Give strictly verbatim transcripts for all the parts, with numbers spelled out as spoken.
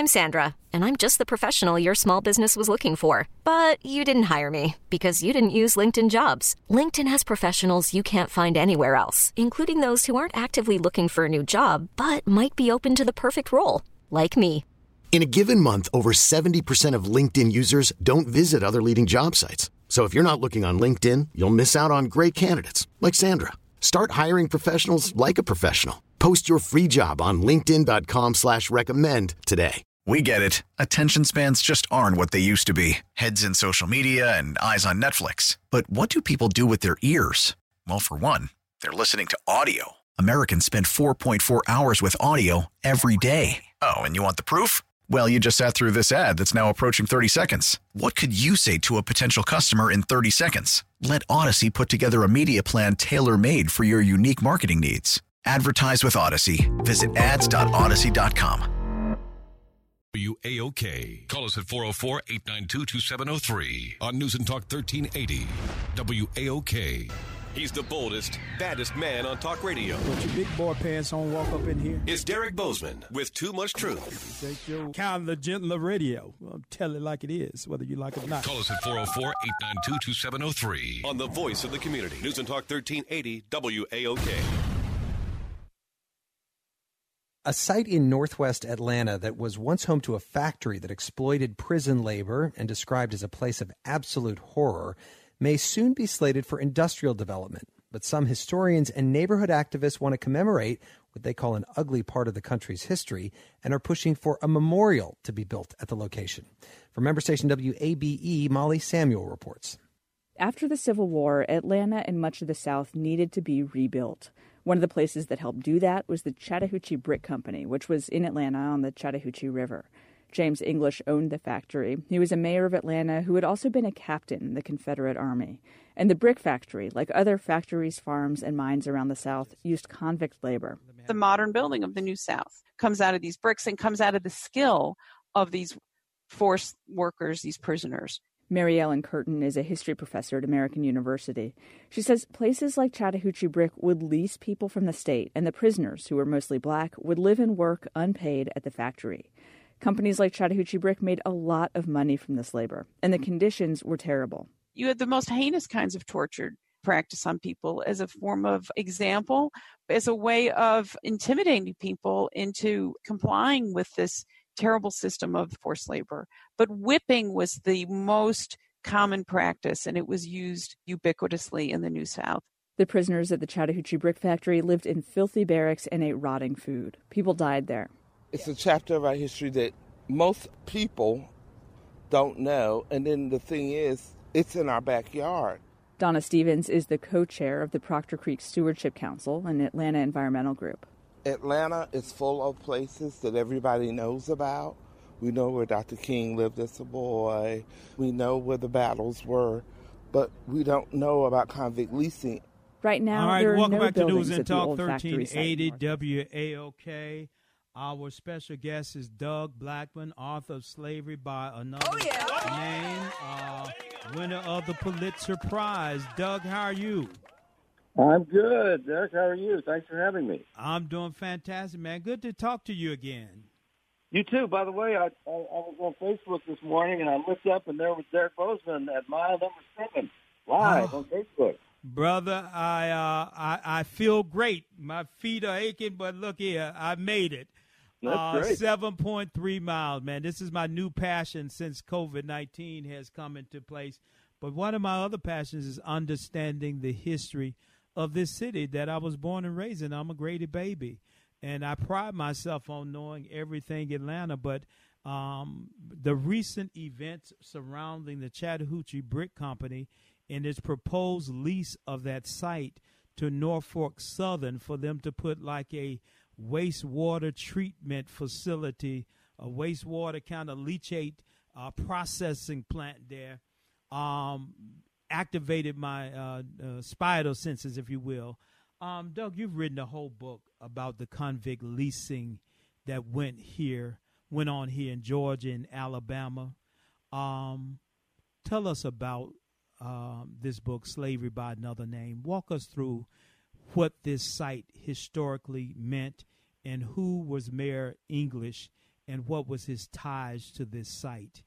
I'm Sandra, and I'm just the professional your small business was looking for. But you didn't hire me because you didn't use LinkedIn Jobs. LinkedIn has professionals you can't find anywhere else, including those who aren't actively looking for a new job, but might be open to the perfect role, like me. In a given month, over seventy percent of LinkedIn users don't visit other leading job sites. So if you're not looking on LinkedIn, you'll miss out on great candidates like Sandra. Start hiring professionals like a professional. Post your free job on linkedin dot com slash recommend today. We get it. Attention spans just aren't what they used to be. Heads in social media and eyes on Netflix. But what do people do with their ears? Well, for one, they're listening to audio. Americans spend four point four hours with audio every day. Oh, and you want the proof? Well, you just sat through this ad that's now approaching thirty seconds. What could you say to a potential customer in thirty seconds? Let Odyssey put together a media plan tailor-made for your unique marketing needs. Advertise with Odyssey. Visit ads dot odyssey dot com. W A O K. Call us at four oh four, eight nine two, two seven oh three on News and Talk thirteen eighty. W A O K. He's the boldest, baddest man on talk radio. Put your big boy pants on, walk up in here. It's Derek Bozeman with Too Much Truth. Take your kinder, gentler radio. I'll tell it like it is, whether you like it or not. Call us at four oh four, eight nine two, two seven oh three on the voice of the community. News and Talk thirteen eighty W A O K. A site in northwest Atlanta that was once home to a factory that exploited prison labor and described as a place of absolute horror may soon be slated for industrial development. But some historians and neighborhood activists want to commemorate what they call an ugly part of the country's history and are pushing for a memorial to be built at the location. From member station W A B E, Molly Samuel reports. After the Civil War, Atlanta and much of the South needed to be rebuilt. One of the places that helped do that was the Chattahoochee Brick Company, which was in Atlanta on the Chattahoochee River. James English owned the factory. He was a mayor of Atlanta who had also been a captain in the Confederate Army. And the brick factory, like other factories, farms, and mines around the South, used convict labor. The modern building of the New South comes out of these bricks and comes out of the skill of these forced workers, these prisoners. Mary Ellen Curtin is a history professor at American University. She says places like Chattahoochee Brick would lease people from the state, and the prisoners, who were mostly black, would live and work unpaid at the factory. Companies like Chattahoochee Brick made a lot of money from this labor, and the conditions were terrible. You had the most heinous kinds of torture practiced on people as a form of example, as a way of intimidating people into complying with this terrible system of forced labor. But whipping was the most common practice, and it was used ubiquitously in the New South. The prisoners at the Chattahoochee Brick Factory lived in filthy barracks and ate rotting food. People died there. It's a chapter of our history that most people don't know, and then the thing is, it's in our backyard. Donna Stevens is the co-chair of the Proctor Creek Stewardship Council, an Atlanta environmental group. Atlanta is full of places that everybody knows about. We know where Doctor King lived as a boy. We know where the battles were, but we don't know about convict leasing. Right now, All right, there are welcome no back to buildings News and at the Talk old thirteen factory eighty site. W A O K. Our special guest is Doug Blackman, author of Slavery by Another oh, yeah. Name, uh, winner of the Pulitzer Prize. Doug, how are you? I'm good, Derek. How are you? Thanks for having me. I'm doing fantastic, man. Good to talk to you again. You too. By the way, I, I, I was on Facebook this morning, and I looked up, and there was Derek Bozeman at mile number seven, live oh. on Facebook. Brother, I, uh, I I feel great. My feet are aching, but look here, I made it. That's uh, great. seven point three miles, man. This is my new passion since COVID nineteen has come into place. But one of my other passions is understanding the history of this city that I was born and raised in. I'm a Grady baby, and I pride myself on knowing everything Atlanta. But um, the recent events surrounding the Chattahoochee Brick Company and its proposed lease of that site to Norfolk Southern for them to put like a wastewater treatment facility, a wastewater kind of leachate uh, processing plant there, um, activated my uh, uh, spider senses, if you will. Um, Doug, you've written a whole book about the convict leasing that went here, went on here in Georgia and Alabama. Um, tell us about um, this book, Slavery by Another Name. Walk us through what this site historically meant and who was Mayor English and what was his ties to this site?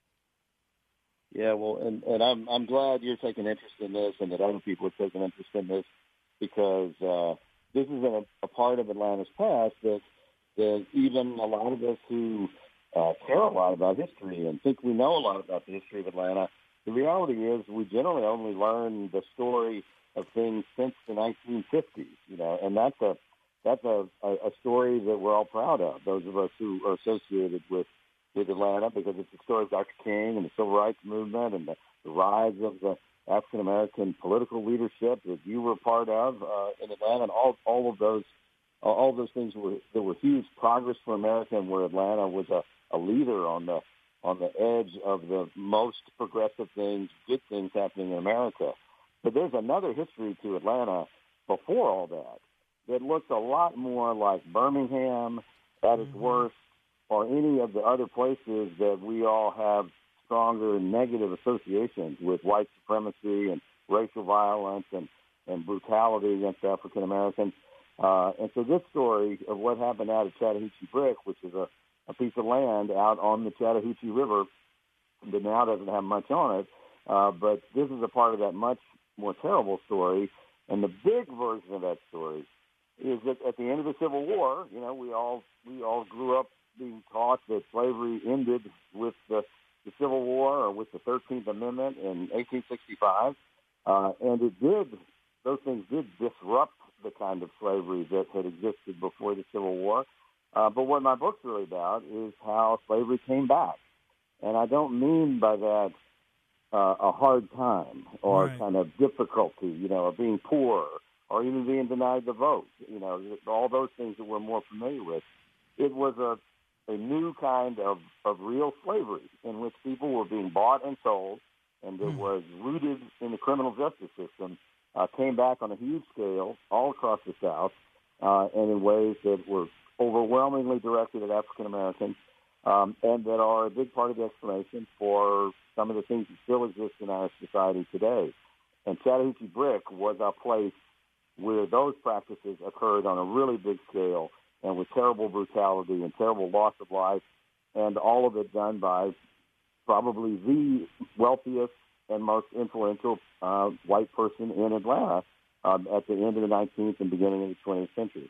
Yeah, well, and, and I'm I'm glad you're taking interest in this and that other people are taking interest in this, because uh, this is a, a part of Atlanta's past that, that even a lot of us who uh, care a lot about history and think we know a lot about the history of Atlanta, the reality is we generally only learn the story of things since the nineteen fifties, you know, and that's a that's a, a story that we're all proud of, those of us who are associated with with Atlanta, because it's the story of Doctor King and the Civil Rights Movement and the, the rise of the African-American political leadership that you were part of uh, in Atlanta, and all all of those all of those things were there were huge progress for America, and where Atlanta was a, a leader on the on the edge of the most progressive things, good things happening in America. But there's another history to Atlanta before all that that looks a lot more like Birmingham at its mm-hmm. worst, or any of the other places that we all have stronger negative associations with, white supremacy and racial violence and, and brutality against African Americans. Uh, and so this story of what happened out at Chattahoochee Brick, which is a, a piece of land out on the Chattahoochee River that now doesn't have much on it, uh, but this is a part of that much more terrible story. And the big version of that story is that at the end of the Civil War, you know, we all we all grew up being taught that slavery ended with the, the Civil War or with the thirteenth Amendment in eighteen sixty-five. Uh, and it did, those things did disrupt the kind of slavery that had existed before the Civil War. Uh, but what my book's really about is how slavery came back. And I don't mean by that uh, a hard time or right. kind of difficulty, you know, of being poor or even being denied the vote, you know, all those things that we're more familiar with. It was a a new kind of, of real slavery in which people were being bought and sold, and that mm. was rooted in the criminal justice system, uh, came back on a huge scale all across the South, uh, and in ways that were overwhelmingly directed at African Americans, um, and that are a big part of the explanation for some of the things that still exist in our society today. And Chattahoochee Brick was a place where those practices occurred on a really big scale, and with terrible brutality and terrible loss of life, and all of it done by probably the wealthiest and most influential uh, white person in Atlanta um, at the end of the nineteenth and beginning of the twentieth century.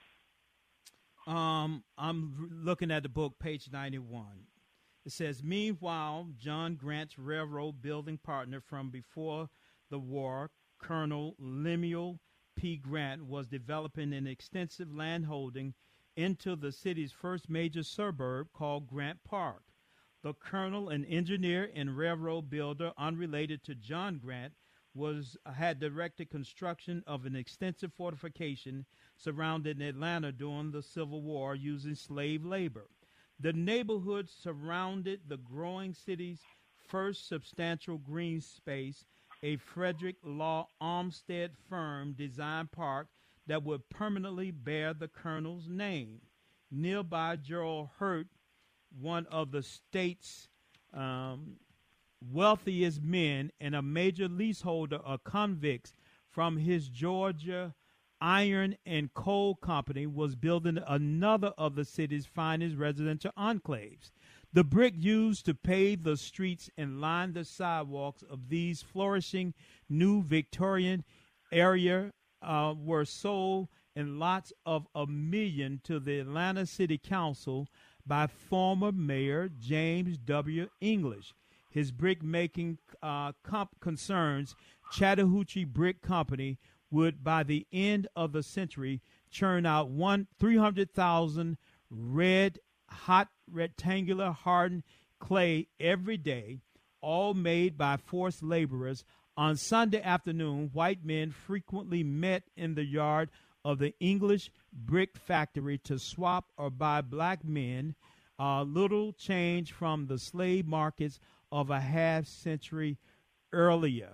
Um, I'm looking at the book, page ninety-one. It says, meanwhile, John Grant's railroad building partner from before the war, Colonel Lemuel P. Grant, was developing an extensive landholding into the city's first major suburb called Grant Park. The colonel, an engineer and railroad builder unrelated to John Grant, was had directed construction of an extensive fortification surrounding Atlanta during the Civil War using slave labor. The neighborhood surrounded the growing city's first substantial green space, a Frederick Law Olmsted firm designed park that would permanently bear the colonel's name. Nearby, Gerald Hurt, one of the state's um, wealthiest men and a major leaseholder of convicts from his Georgia Iron and Coal Company, was building another of the city's finest residential enclaves. The brick used to pave the streets and line the sidewalks of these flourishing new Victorian area Uh, were sold in lots of a million to the Atlanta City Council by former Mayor James W. English. His brick-making uh, comp- concerns, Chattahoochee Brick Company, would by the end of the century churn out one three hundred thousand red, hot, rectangular hardened clay every day, all made by forced laborers. On Sunday afternoon, white men frequently met in the yard of the English brick factory to swap or buy black men, a uh, little change from the slave markets of a half century earlier.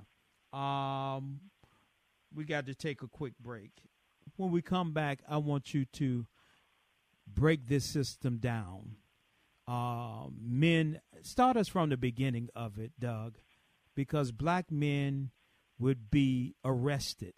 Um, we got to take a quick break. When we come back, I want you to break this system down. Uh, men, start us from the beginning of it, Doug. Because black men would be arrested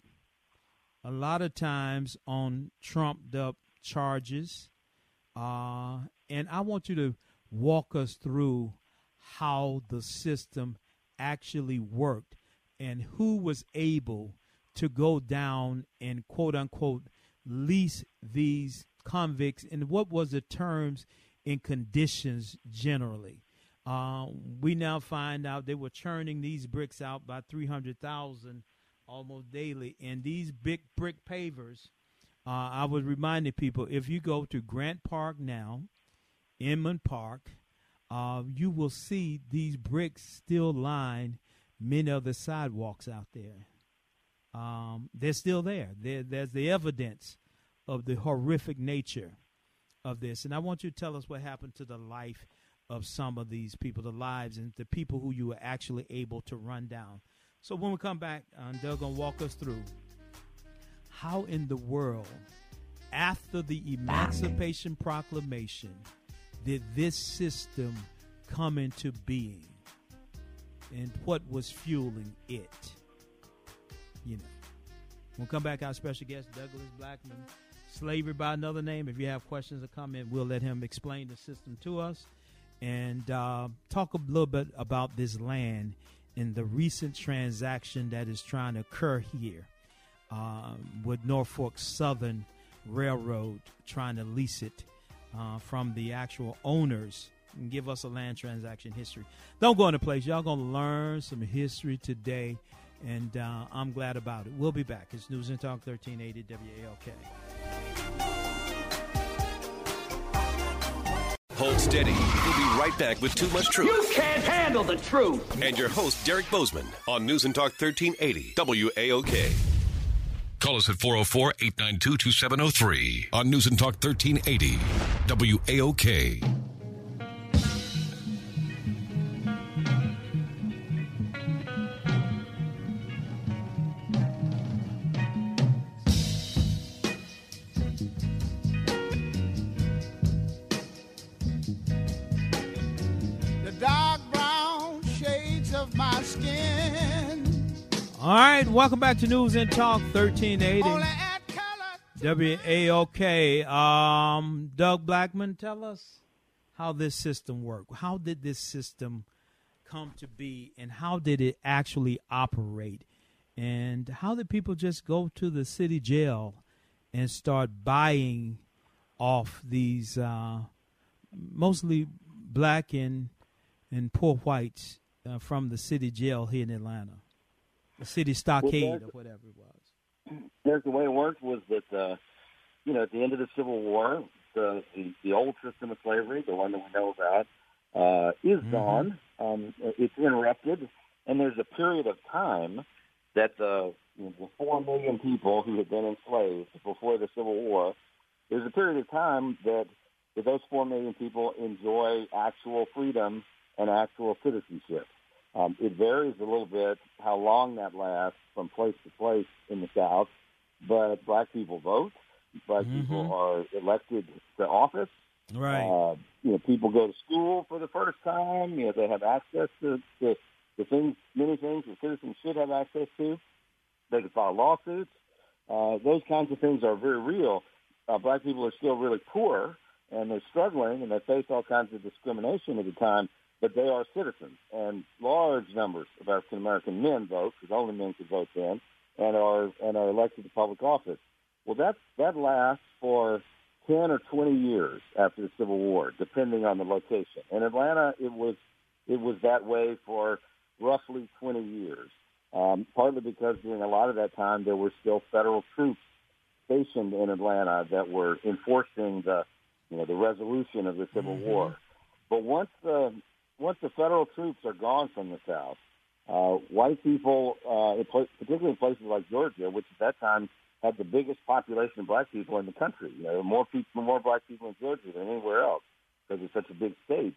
a lot of times on trumped up charges. Uh, and I want you to walk us through how the system actually worked and who was able to go down and, quote unquote, lease these convicts, and what was the terms and conditions generally. Uh, we now find out they were churning these bricks out by three hundred thousand almost daily. And these big brick pavers, uh, I was reminding people, if you go to Grant Park now, Inman Park, uh, you will see these bricks still line many of the sidewalks out there. Um, they're still there. There. There's the evidence of the horrific nature of this. And I want you to tell us what happened to the life of some of these people, the lives and the people who you were actually able to run down. So when we come back, uh, Doug going to walk us through how in the world, after the Emancipation Proclamation, did this system come into being and what was fueling it? You know, we'll come back. Our special guest, Douglas Blackmon, Slavery by Another Name. If you have questions or comments, we'll let him explain the system to us and uh, talk a little bit about this land and the recent transaction that is trying to occur here uh, with Norfolk Southern Railroad trying to lease it uh, from the actual owners and give us a land transaction history. Don't go into place. Y'all going to learn some history today, and uh, I'm glad about it. We'll be back. It's News and Talk thirteen eighty W A L K. Hold steady. We'll be right back with Too Much Truth. You can't handle the truth. And your host, Derek Bozeman, on News and Talk thirteen eighty W A O K. Call us at four oh four, eight nine two, two seven oh three on News and Talk thirteen eighty W A O K. All right, welcome back to News and Talk thirteen eighty W A O K. Um, Doug Blackmon, tell us how this system worked. How did this system come to be, and how did it actually operate? And how did people just go to the city jail and start buying off these uh, mostly black and, and poor whites uh, from the city jail here in Atlanta? The city stockade well, or whatever it was. There's the way it worked was that, uh, you know, at the end of the Civil War, the, the, the old system of slavery, the one that we know about, uh, is mm-hmm. gone. Um, it's interrupted, and there's a period of time that the, you know, the four million people who had been enslaved before the Civil War, there's a period of time that, that those four million people enjoy actual freedom and actual citizenship. Um, it varies a little bit how long that lasts from place to place in the South, but black people vote. Black mm-hmm. people are elected to office. Right. Uh, you know, people go to school for the first time. You know, they have access to, to the things, many things that citizens should have access to. They can file lawsuits. Uh, those kinds of things are very real. Uh, black people are still really poor, and they're struggling, and they face all kinds of discrimination at the time. But they are citizens, and large numbers of African American men vote, because only men could vote then, and are and are elected to public office. Well, that that lasts for ten or twenty years after the Civil War, depending on the location. In Atlanta, it was it was that way for roughly twenty years, um, partly because during a lot of that time there were still federal troops stationed in Atlanta that were enforcing the you know the resolution of the Civil mm-hmm. War. But once the Once the federal troops are gone from the South, uh, white people, uh, particularly in places like Georgia, which at that time had the biggest population of black people in the country, you know, there were more people, more black people in Georgia than anywhere else because it's such a big state.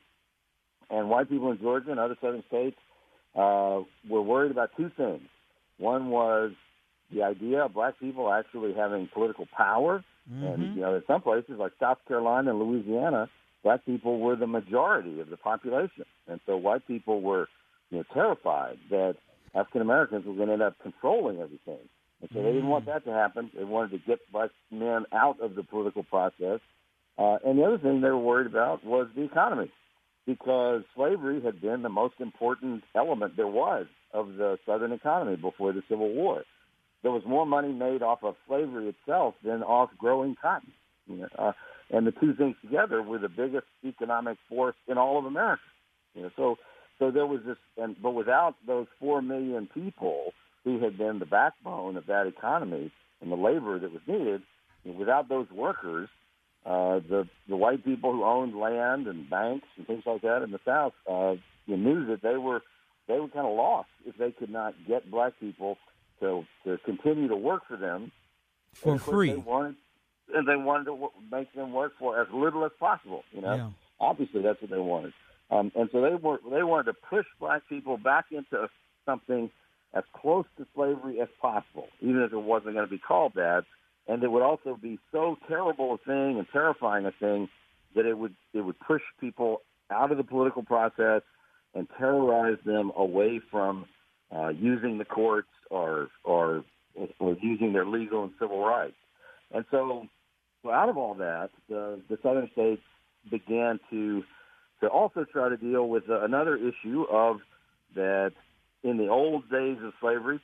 And white people in Georgia and other southern states uh, were worried about two things. One was the idea of black people actually having political power, mm-hmm. and you know, in some places like South Carolina and Louisiana, black people were the majority of the population. And so white people were, you know, terrified that African Americans were going to end up controlling everything. And so mm. they didn't want that to happen. They wanted to get black men out of the political process. Uh, and the other thing they were worried about was the economy. because slavery had been the most important element there was of the Southern economy before the Civil War. There was more money made off of slavery itself than off growing cotton. You know, uh, and the two things together were the biggest economic force in all of America. You know, so so there was this, and but without those four million people who had been the backbone of that economy and the labor that was needed, you know, without those workers, uh, the the white people who owned land and banks and things like that in the South, uh, you knew that they were they were kind of lost if they could not get black people to to continue to work for them for free. They wanted, and they wanted to w- make them work for as little as possible. You know, yeah. Obviously that's what they wanted, um, and so they were they wanted to push black people back into something as close to slavery as possible, even if it wasn't going to be called that, and it would also be so terrible a thing and terrifying a thing that it would it would push people out of the political process and terrorize them away from uh, using the courts or or or using their legal and civil rights. And so, so out of all that, the, the Southern states began to to also try to deal with uh, another issue of that in the old days of slavery,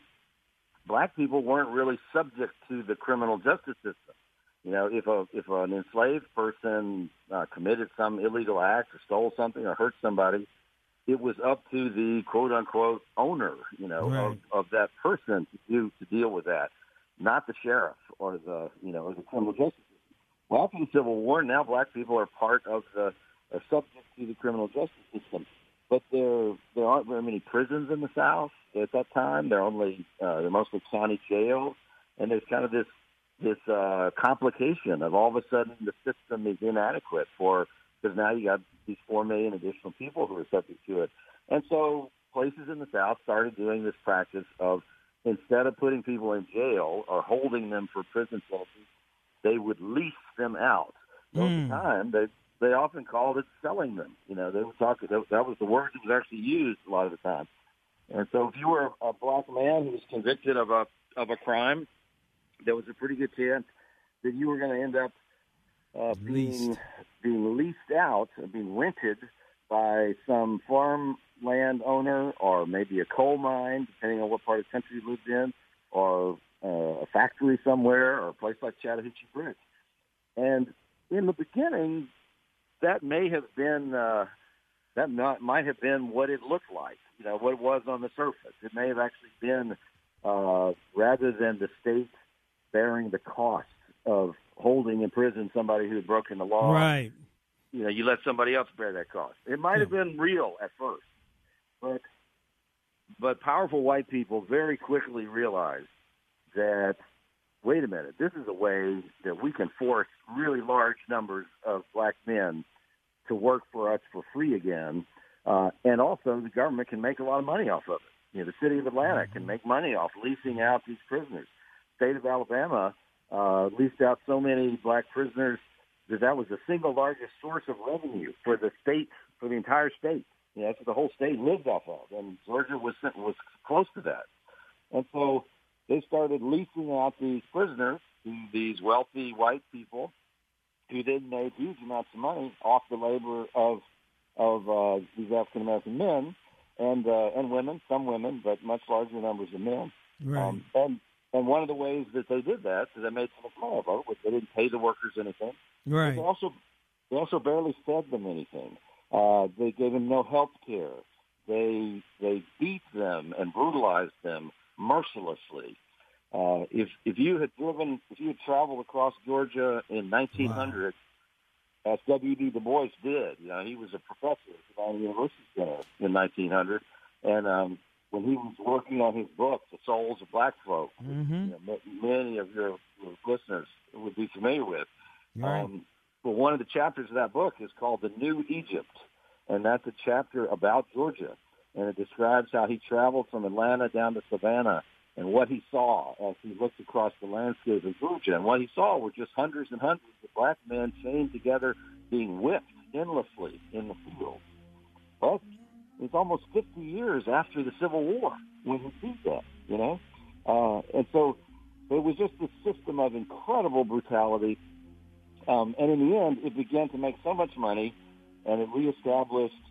black people weren't really subject to the criminal justice system. You know, if a if an enslaved person uh, committed some illegal act or stole something or hurt somebody, it was up to the quote unquote owner, you know, right. of, of that person to do to deal with that, not the sheriff or the you know or the criminal justice system. Well, after the Civil War, now black people are part of the are subject to the criminal justice system. But there there aren't very many prisons in the South at that time. They're only uh, they're mostly county jails, and there's kind of this this uh, complication of all of a sudden the system is inadequate for because now you got these four million additional people who are subject to it, and so places in the South started doing this practice of instead of putting people in jail or holding them for prison sentences, they would lease them out. So mm. at the time they. They often called it selling them. You know, they were talking. That was the word that was actually used a lot of the time. And so, if you were a black man who was convicted of a of a crime, there was a pretty good chance that you were going to end up uh, being being leased out, being rented by some farmland owner, or maybe a coal mine, depending on what part of the country you lived in, or uh, a factory somewhere, or a place like Chattahoochee Bridge. And in the beginning, that may have been uh, that not, might have been what it looked like, you know, what it was on the surface. It may have actually been uh, rather than the state bearing the cost of holding in prison somebody who had broken the law. Right. You know, you let somebody else bear that cost. It might have been real at first, but but powerful white people very quickly realized that, wait a minute, this is a way that we can force really large numbers of black men to work for us for free again, uh, and also the government can make a lot of money off of it. You know, the city of Atlanta can make money off leasing out these prisoners. The state of Alabama uh, leased out so many black prisoners that that was the single largest source of revenue for the state, for the entire state. You know, that's what the whole state lived off of, and Georgia was was close to that. And so they started leasing out these prisoners to these wealthy white people who then made huge amounts of money off the labor of of uh, these African American men and uh, and women, some women, but much larger numbers of men. Right. Um, and and one of the ways that they did that, so they made some money of it, was they didn't pay the workers anything. Right. They also they also barely fed them anything. Uh, they gave them no health care. They they beat them and brutalized them mercilessly. Uh, if if you had driven, if you had traveled across Georgia in nineteen hundred, wow. as W D Du Bois did, you know, he was a professor at Savannah University Center in nineteen hundred, and um, when he was working on his book, The Souls of Black Folk, mm-hmm. you know, many of your, your listeners would be familiar with. Right. Um, but one of the chapters of that book is called The New Egypt, and that's a chapter about Georgia, and it describes how he traveled from Atlanta down to Savannah and what he saw as he looked across the landscape of Georgia. And what he saw were just hundreds and hundreds of black men chained together, being whipped endlessly in the field. Well, it's almost fifty years after the Civil War when he sees that, you know? Uh, and so it was just this system of incredible brutality. Um, and in the end, it began to make so much money, and it reestablished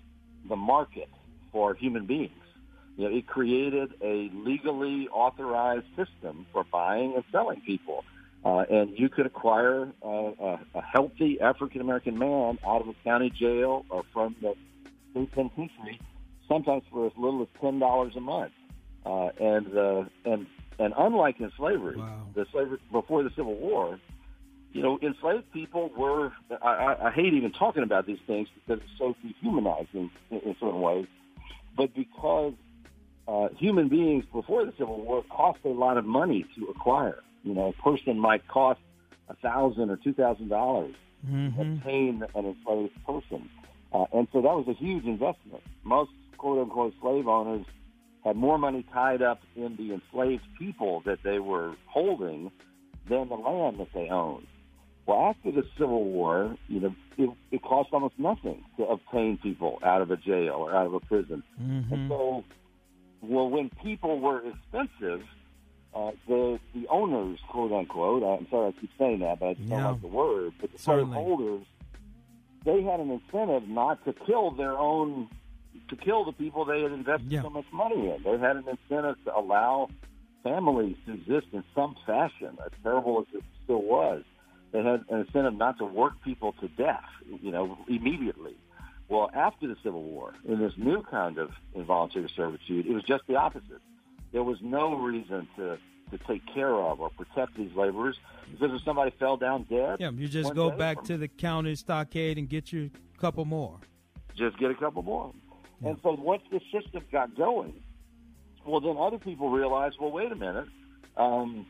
the market for human beings. You know, it created a legally authorized system for buying and selling people. Uh, and you could acquire uh, a, a healthy African-American man out of a county jail or from the state penitentiary, sometimes for as little as ten dollars a month. Uh, and, uh, and, and unlike in slavery, wow. the slavery before the Civil War, you know, enslaved people were, I, I, I hate even talking about these things because it's so dehumanizing in, in certain ways, but because uh, human beings before the Civil War cost a lot of money to acquire. You know, a person might cost a thousand or two thousand dollars mm-hmm. to obtain an enslaved person. Uh, and so that was a huge investment. Most quote-unquote slave owners had more money tied up in the enslaved people that they were holding than the land that they owned. Well, after the Civil War, you know, it, it cost almost nothing to obtain people out of a jail or out of a prison. Mm-hmm. And so, well, when people were expensive, uh, the the owners, quote unquote, I'm sorry I keep saying that, but I just yeah. don't like the word, but the slave holders, they had an incentive not to kill their own, to kill the people they had invested yeah. so much money in. They had an incentive to allow families to exist in some fashion, as terrible as it still was. They had an incentive not to work people to death, you know, immediately. Well, after the Civil War, in this new kind of involuntary servitude, it was just the opposite. There was no reason to, to take care of or protect these laborers because if somebody fell down dead, yeah, you just go back to the county stockade and get you a couple more. Just get a couple more. Yeah. And so once the system got going, well, then other people realized, well, wait a minute, um,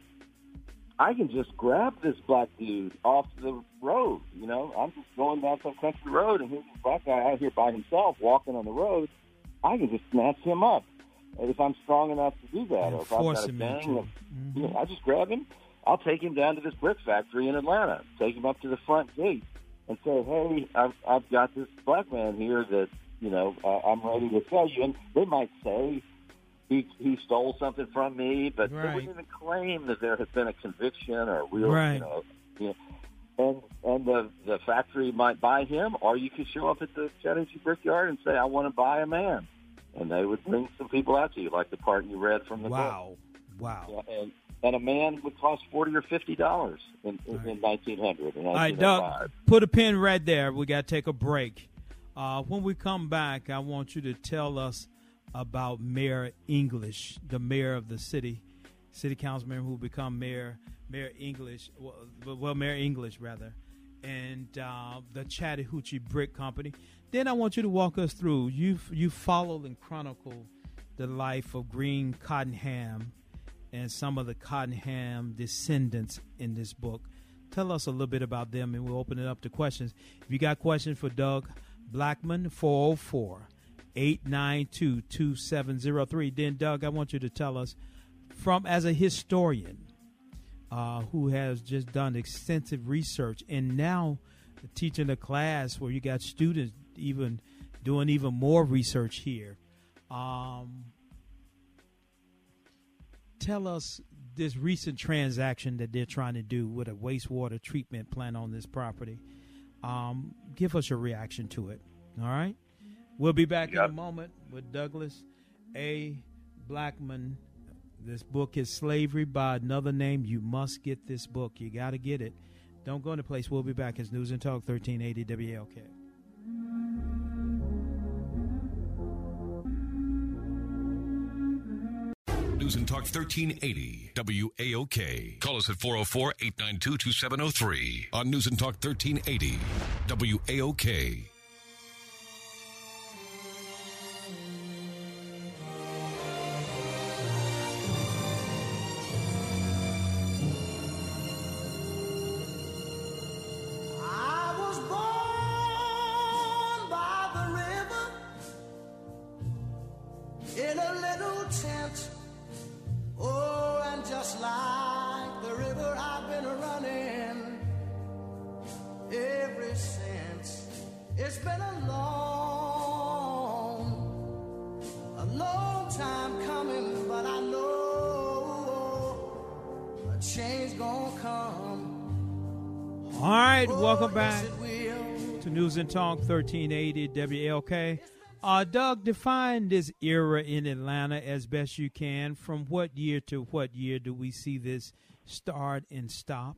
I can just grab this black dude off the road. You know, I'm just going down some country road, and here's this black guy out here by himself walking on the road. I can just snatch him up if I'm strong enough to do that. And or if I've got a him gang, into of, mm-hmm. you know, I just grab him. I'll take him down to this brick factory in Atlanta, take him up to the front gate, and say, hey, I've, I've got this black man here that, you know, uh, I'm ready to sell you. And they might say, He, he stole something from me, but right. they wouldn't even claim that there has been a conviction or a real, right. you know, you know. And and the the factory might buy him, or you could show up at the Chattahoochee Brickyard and say, I want to buy a man, and they would bring some people out to you, like the part you read from the wow. book. Wow, wow, yeah, and and a man would cost forty or fifty dollars in, in, right. in nineteen hundred. All right, Doug, put a pin right there. We got to take a break. Uh, when we come back, I want you to tell us about Mayor English, the mayor of the city, city councilman who become mayor, Mayor English, well, well Mayor English rather, and uh, the Chattahoochee Brick Company. Then I want you to walk us through. You you followed and chronicled the life of Green Cottenham and some of the Cottenham descendants in this book. Tell us a little bit about them, and we'll open it up to questions. If you got questions for Doug Blackman, four oh four, eight nine two, two seven zero three. Then, Doug, I want you to tell us, from as a historian uh, who has just done extensive research and now teaching a class where you got students even doing even more research here, um, tell us this recent transaction that they're trying to do with a wastewater treatment plant on this property. Um, give us your reaction to it. All right? We'll be back yep. in a moment with Douglas A. Blackman. This book is Slavery by Another Name. You must get this book. You got to get it. Don't go in the place. We'll be back. It's News and Talk thirteen eighty W A L K. News and Talk thirteen eighty W A O K. Call us at four oh four, eight nine two, two seven oh three on News and Talk thirteen eighty W A O K. All right, welcome back to News and Talk thirteen eighty W A L K. Uh, Doug, define this era in Atlanta as best you can. From what year to what year do we see this start and stop?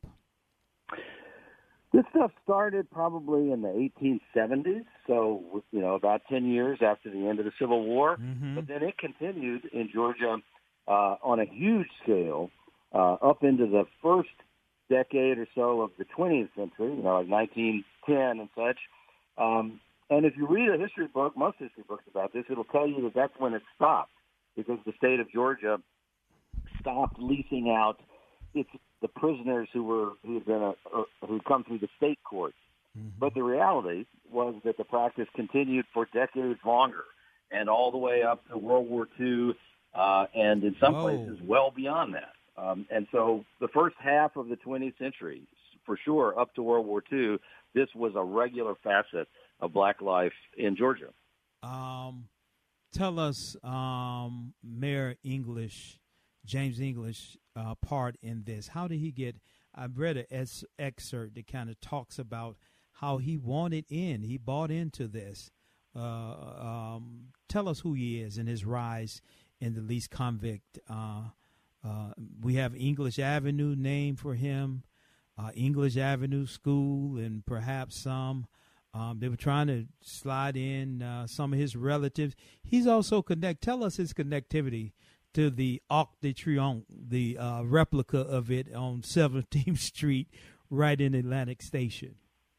This stuff started probably in the eighteen seventies, so, you know, about ten years after the end of the Civil War. Mm-hmm. But then it continued in Georgia uh, on a huge scale uh, up into the first decade or so of the twentieth century, you know, like nineteen ten and such. Um, and if you read a history book, most history books about this, it'll tell you that that's when it stopped, because the state of Georgia stopped leasing out its the prisoners who were who had been a, uh, who come through the state courts. Mm-hmm. But the reality was that the practice continued for decades longer, and all the way up to World War Two, uh, and in some Whoa. places well beyond that. Um, and so the first half of the twentieth century, for sure, up to World War Two, this was a regular facet of black life in Georgia. Um, tell us, um, Mayor English, James English, uh, part in this. How did he get? I've read an ex- excerpt that kind of talks about how he wanted in. He bought into this. Uh, um, tell us who he is and his rise in the least convict. Uh, uh, we have English Avenue named for him, uh, English Avenue School, and perhaps some. Um, they were trying to slide in uh, some of his relatives. He's also connect. Tell us his connectivity to the Arc de Triomphe, the uh, replica of it on seventeenth Street, right in Atlantic Station.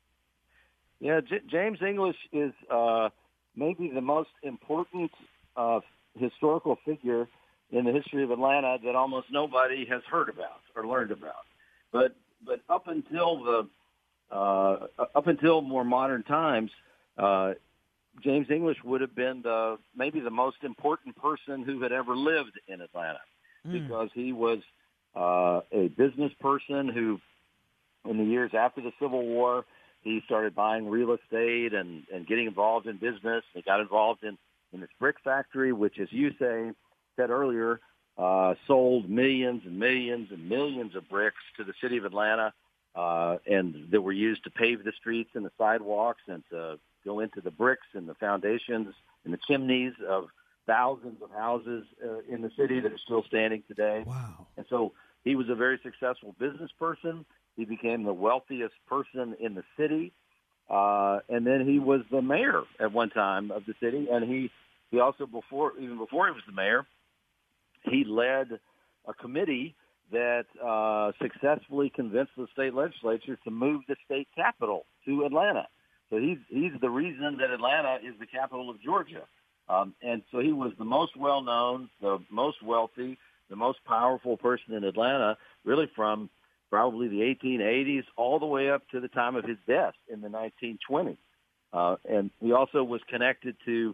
Yeah, J- James English is uh, maybe the most important uh, historical figure in the history of Atlanta that almost nobody has heard about or learned about. But but up until the uh, up until more modern times, uh, James English would have been the, maybe the most important person who had ever lived in Atlanta, mm. because he was uh, a business person who, in the years after the Civil War, he started buying real estate and, and getting involved in business. He got involved in, in this brick factory, which, as you say, said earlier, uh, sold millions and millions and millions of bricks to the city of Atlanta, uh, and that were used to pave the streets and the sidewalks and to go into the bricks and the foundations and the chimneys of thousands of houses uh, in the city that are still standing today. Wow. And so he was a very successful business person. He became the wealthiest person in the city. Uh, and then he was the mayor at one time of the city. And he, he also, before even before he was the mayor, he led a committee that uh, successfully convinced the state legislature to move the state capital to Atlanta. So he's he's the reason that Atlanta is the capital of Georgia. Um, and so he was the most well-known, the most wealthy, the most powerful person in Atlanta, really from probably the eighteen eighties all the way up to the time of his death in the nineteen twenties. Uh, and he also was connected to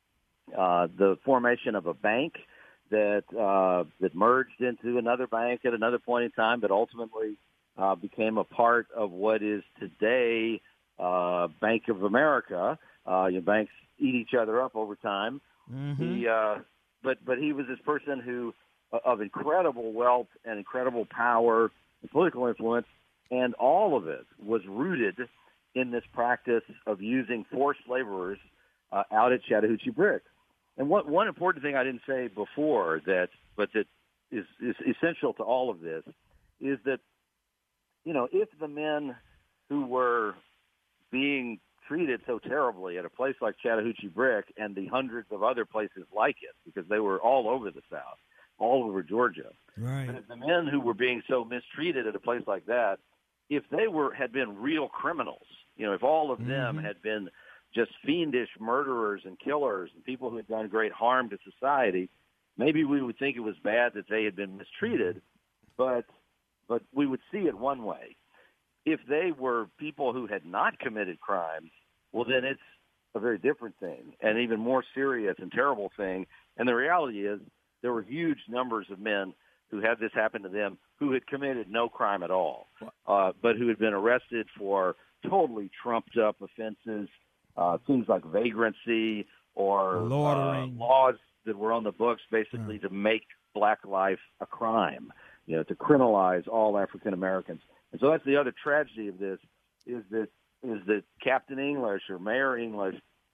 uh, the formation of a bank that uh, that merged into another bank at another point in time, but ultimately uh, became a part of what is today uh, Bank of America. Uh, your banks eat each other up over time. Mm-hmm. He, uh, but but he was this person who uh, of incredible wealth and incredible power and political influence, and all of it was rooted in this practice of using forced laborers uh, out at Chattahoochee Brick. And what, one important thing I didn't say before, that but that is, is essential to all of this, is that, you know, if the men who were being treated so terribly at a place like Chattahoochee Brick and the hundreds of other places like it, because they were all over the South, all over Georgia, right. But if the men who were being so mistreated at a place like that, if they were had been real criminals, you know, if all of them mm-hmm. had been just fiendish murderers and killers and people who had done great harm to society, maybe we would think it was bad that they had been mistreated, but but we would see it one way. If they were people who had not committed crimes, well, then it's a very different thing, an even more serious and terrible thing. And the reality is there were huge numbers of men who had this happen to them who had committed no crime at all, uh, but who had been arrested for totally trumped-up offenses, uh, things like vagrancy or uh, laws that were on the books basically mm. to make black life a crime, you know, to criminalize all African Americans. And so that's the other tragedy of this, is that is that Captain English or Mayor English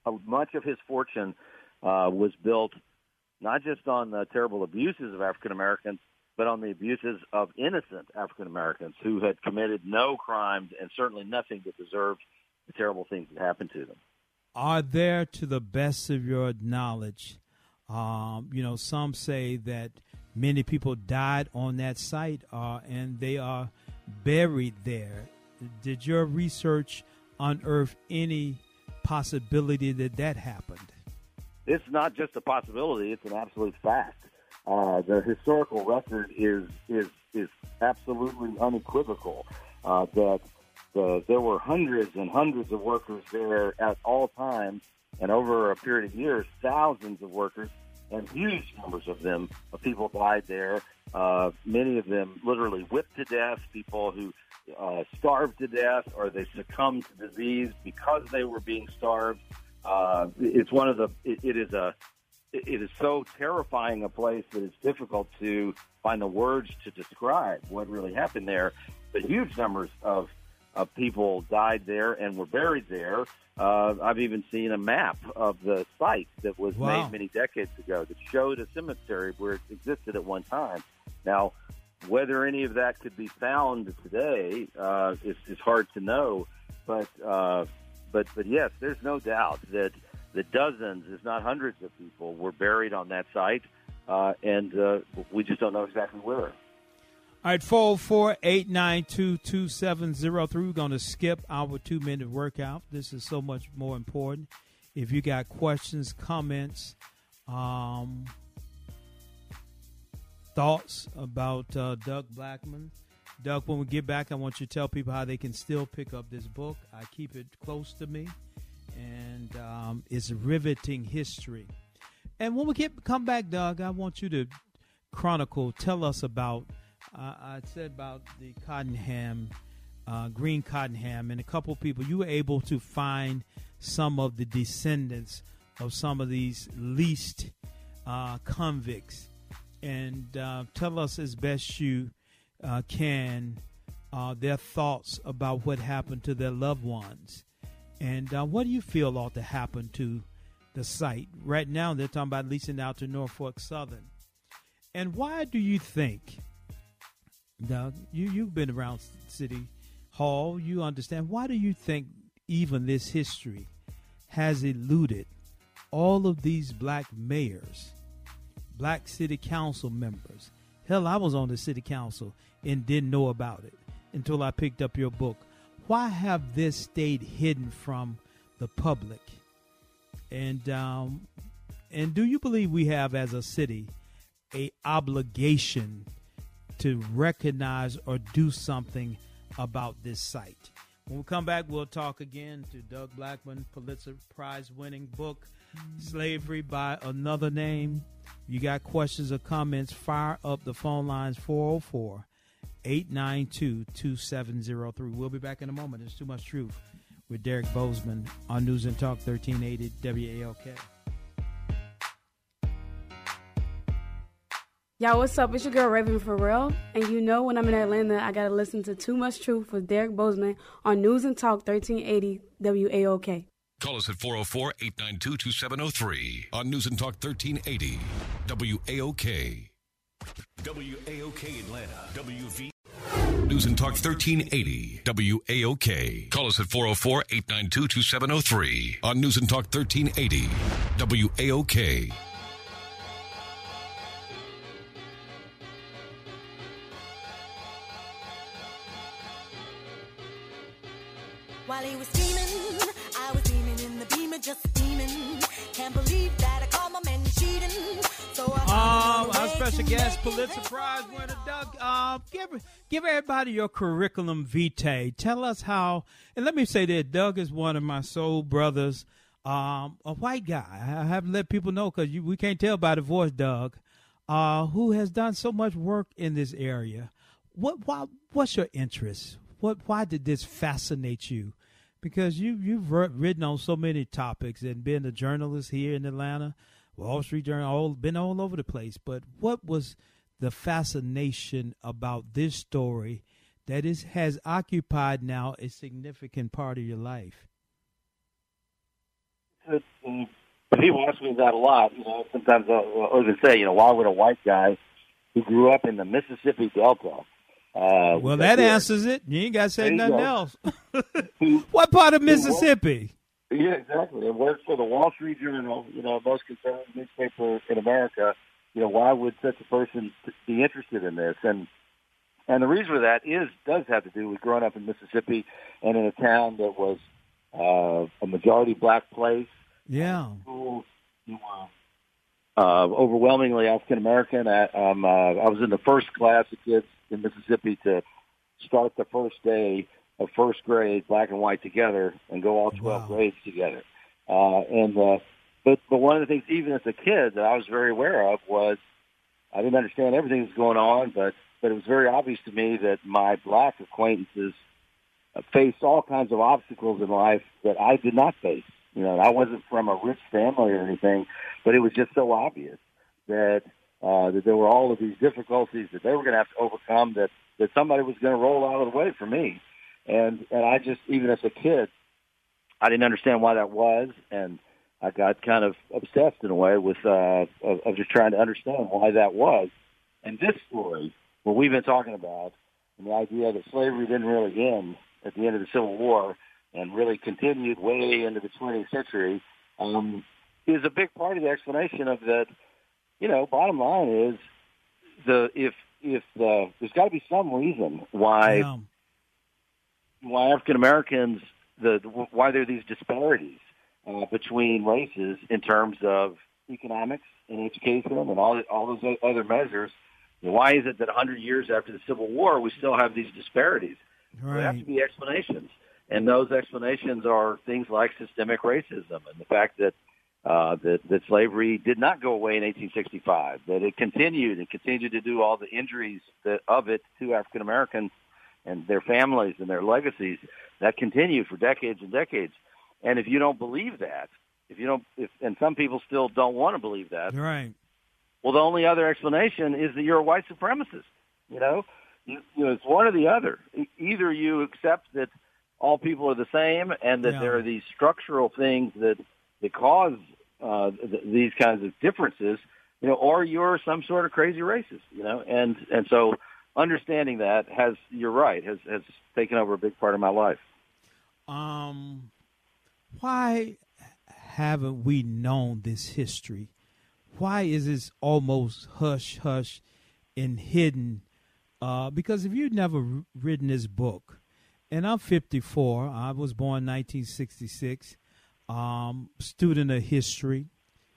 uh, much of his fortune uh, was built not just on the terrible abuses of African Americans, but on the abuses of innocent African Americans who had committed no crimes and certainly nothing that deserved the terrible things that happened to them. Are there, to the best of your knowledge, um, you know, some say that many people died on that site uh, and they are buried there. Did your research unearth any possibility that that happened? It's not just a possibility; it's an absolute fact. Uh, the historical record is is is absolutely unequivocal uh, that the, there were hundreds and hundreds of workers there at all times, and over a period of years, thousands of workers, and huge numbers of them of people died there. Uh, many of them literally whipped to death. People who uh, starved to death, or they succumbed to disease because they were being starved. Uh, it's one of the. It, it is a. It is so terrifying a place that it's difficult to find the words to describe what really happened there. But huge numbers of of people died there and were buried there. Uh, I've even seen a map of the site that was Wow. made many decades ago that showed a cemetery where it existed at one time. Now, whether any of that could be found today uh, is, is hard to know. But uh, but but yes, there's no doubt that the dozens, if not hundreds of people were buried on that site, uh, and uh, we just don't know exactly where. All right, four oh four, eight nine two, two seven oh three. We're going to skip our two-minute workout. This is so much more important. If you got questions, comments, um, thoughts about uh, Doug Blackmon. Doug, when we get back, I want you to tell people how they can still pick up this book. I keep it close to me, and um, it's riveting history. And when we get come back, Doug, I want you to chronicle, tell us about, uh, I said about the Cottenham, uh, Green Cottenham, and a couple of people. You were able to find some of the descendants of some of these least uh, convicts, and uh, tell us as best you uh, can uh, their thoughts about what happened to their loved ones. And uh, what do you feel ought to happen to the site? Right now, they're talking about leasing out to Norfolk Southern. And why do you think, Doug, you, you've been around City Hall, you understand, why do you think even this history has eluded all of these black mayors, black city council members? Hell, I was on the city council and didn't know about it until I picked up your book. Why have this stayed hidden from the public? And um, and do you believe we have, as a city, a obligation to recognize or do something about this site? When we come back, we'll talk again to Doug Blackmon, Pulitzer Prize-winning book, Slavery by Another Name. You got questions or comments, fire up the phone lines, four oh four, eight nine two, two seven oh three. We'll be back in a moment. There's Too Much Truth with Derek Bozeman on News and Talk thirteen eighty W A L K. Y'all, what's up? It's your girl, Raven Farrell. And you know when I'm in Atlanta, I got to listen to Too Much Truth with Derek Bozeman on News and Talk thirteen eighty W A O K. Call us at four oh four, eight nine two, two seven oh three on News and Talk thirteen eighty W A O K. W A O K Atlanta. W V. News and Talk thirteen eighty W A O K. Call us at four oh four, eight nine two, two seven oh three on News and Talk thirteen eighty W A O K. While he was steaming, I was steaming in the beamer, just steaming. Can't believe that I called my man cheating. So I Um, our special guest, Pulitzer Prize winner, Doug. Uh, give give everybody your curriculum vitae. Tell us how. And let me say that Doug is one of my soul brothers. Um, a white guy. I have to let people know because we can't tell by the voice, Doug. Uh, who has done so much work in this area. What? Why? What's your interest? What? Why did this fascinate you? Because you, you've written on so many topics and been a journalist here in Atlanta, Wall Street Journal, all, been all over the place. But what was the fascination about this story that is has occupied now a significant part of your life? that um, people ask me that a lot. You know, sometimes I'll, I'll even say, you know, why would a white guy who grew up in the Mississippi Delta? Uh, well, that answers it. You ain't got to say nothing go. else. What part of Mississippi? Yeah, exactly. It works for the Wall Street Journal, you know, most conservative newspaper in America. You know, why would such a person be interested in this? And and the reason for that is does have to do with growing up in Mississippi and in a town that was uh, a majority black place. Yeah. Schools, you know, uh, overwhelmingly African American. I, um, uh, I was in the first class of kids in Mississippi to start the first day of first grade, black and white together, and go all twelve wow. grades together. Uh, and uh, but but one of the things, even as a kid, that I was very aware of was I didn't understand everything that was going on, but but it was very obvious to me that my black acquaintances faced all kinds of obstacles in life that I did not face. You know, I wasn't from a rich family or anything, but it was just so obvious that uh, that there were all of these difficulties that they were going to have to overcome. That that somebody was going to roll out of the way for me. And and I just, even as a kid, I didn't understand why that was, and I got kind of obsessed in a way with uh, of, of just trying to understand why that was. And this story, what we've been talking about, and the idea that slavery didn't really end at the end of the Civil War and really continued way into the twentieth century, um, is a big part of the explanation of that. You know, bottom line is the if if the, there's got to be some reason why. Yeah. Why African Americans, the why there are these disparities uh, between races in terms of economics and education and all all those other measures. And why is it that one hundred years after the Civil War we still have these disparities? Right. There have to be explanations, and those explanations are things like systemic racism and the fact that uh, that that slavery did not go away in eighteen sixty-five, that it continued and continued to do all the injuries that, of it to African Americans and their families and their legacies that continue for decades and decades. And if you don't believe that, if you don't, if, and some people still don't want to believe that, right? Well, the only other explanation is that you're a white supremacist. You know, you, you know, it's one or the other. Either you accept that all people are the same and that yeah. there are these structural things that that cause uh, th- these kinds of differences, you know, or you're some sort of crazy racist. You know, and and so. Understanding that has, you're right, has has taken over a big part of my life. Um, why haven't we known this history? Why is this almost hush hush and hidden? Uh, because if you've never r- written this book, and I'm fifty-four, I was born nineteen sixty-six, um, student of history,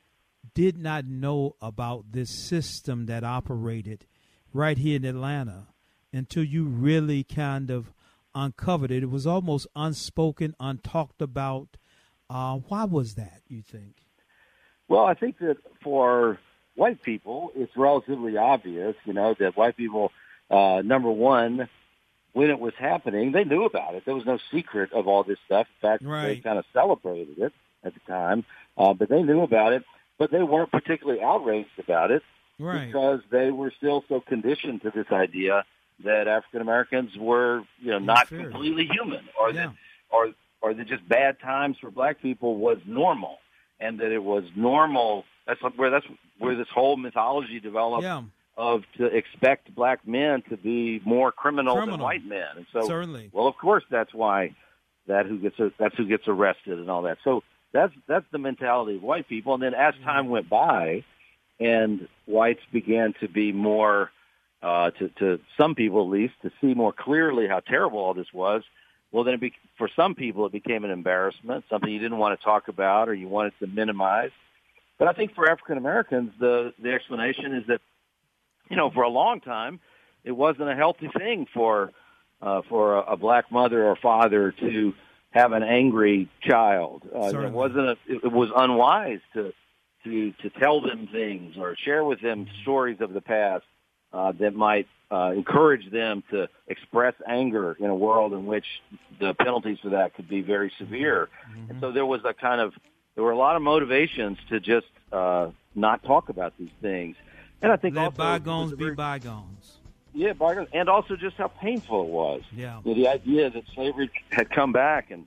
did not know about this system that operated right here in Atlanta until you really kind of uncovered it. It was almost unspoken, untalked about. Uh, why was that, you think? Well, I think that for white people, it's relatively obvious, you know, that white people, uh, number one, when it was happening, they knew about it. There was no secret of all this stuff. In fact, right. they kind of celebrated it at the time, uh, but they knew about it, but they weren't particularly outraged about it. Right. Because they were still so conditioned to this idea that African Americans were, you know, not Fair. completely human, or yeah. that, or or that just bad times for black people was normal, and that it was normal. That's where that's where this whole mythology developed yeah. of to expect black men to be more criminal, criminal. than white men, and so certainly, well, of course, that's why that who gets that's who gets arrested and all that. So that's that's the mentality of white people, and then as time went by. And whites began to be more, uh, to, to some people at least, to see more clearly how terrible all this was. Well, then it be, for some people it became an embarrassment, something you didn't want to talk about or you wanted to minimize. But I think for African Americans, the, the explanation is that, you know, for a long time, it wasn't a healthy thing for uh, for a, a black mother or father to have an angry child. Uh, it wasn't. A, it, it was unwise to. to to tell them things or share with them stories of the past uh, that might uh, encourage them to express anger in a world in which the penalties for that could be very severe. Mm-hmm. And so there was a kind of, there were a lot of motivations to just uh, not talk about these things. And I think Let also bygones very, be bygones. Yeah, bygones. And also just how painful it was. Yeah. You know, the idea that slavery had come back and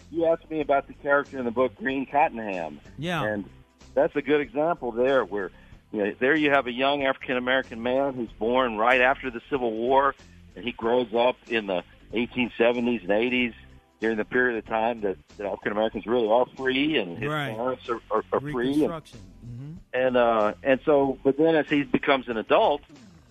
you asked me about the character in the book, Green Cottonham. Yeah. And that's a good example there where, you know, there you have a young African-American man who's born right after the Civil War, and he grows up in the eighteen seventies and eighties during the period of time that, that African-Americans really are free and his Right. parents are, are, are free. And, Reconstruction. Mm-hmm. and, uh, and so, but then as he becomes an adult,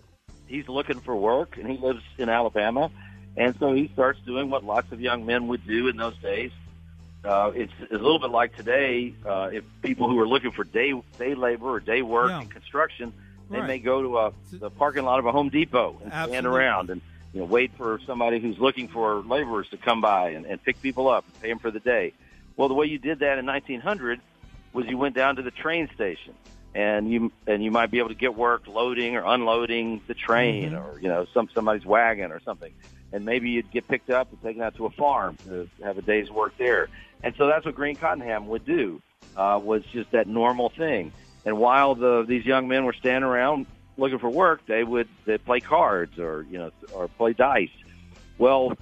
he's looking for work, and he lives in Alabama. And so he starts doing what lots of young men would do in those days. Uh, it's, it's a little bit like today. Uh, if people who are looking for day day labor or day work Yeah. in construction, they Right. may go to a, the parking lot of a Home Depot and stand Absolutely. around and you know wait for somebody who's looking for laborers to come by and, and pick people up and pay them for the day. Well, the way you did that in nineteen hundred was you went down to the train station. And you and you might be able to get work loading or unloading the train, Mm-hmm. or you know some somebody's wagon or something, and maybe you'd get picked up and taken out to a farm to have a day's work there. And so that's what Green Cottonham would do, uh, was just that normal thing. And while the these young men were standing around looking for work, they would they'd play cards or you know or play dice. Well,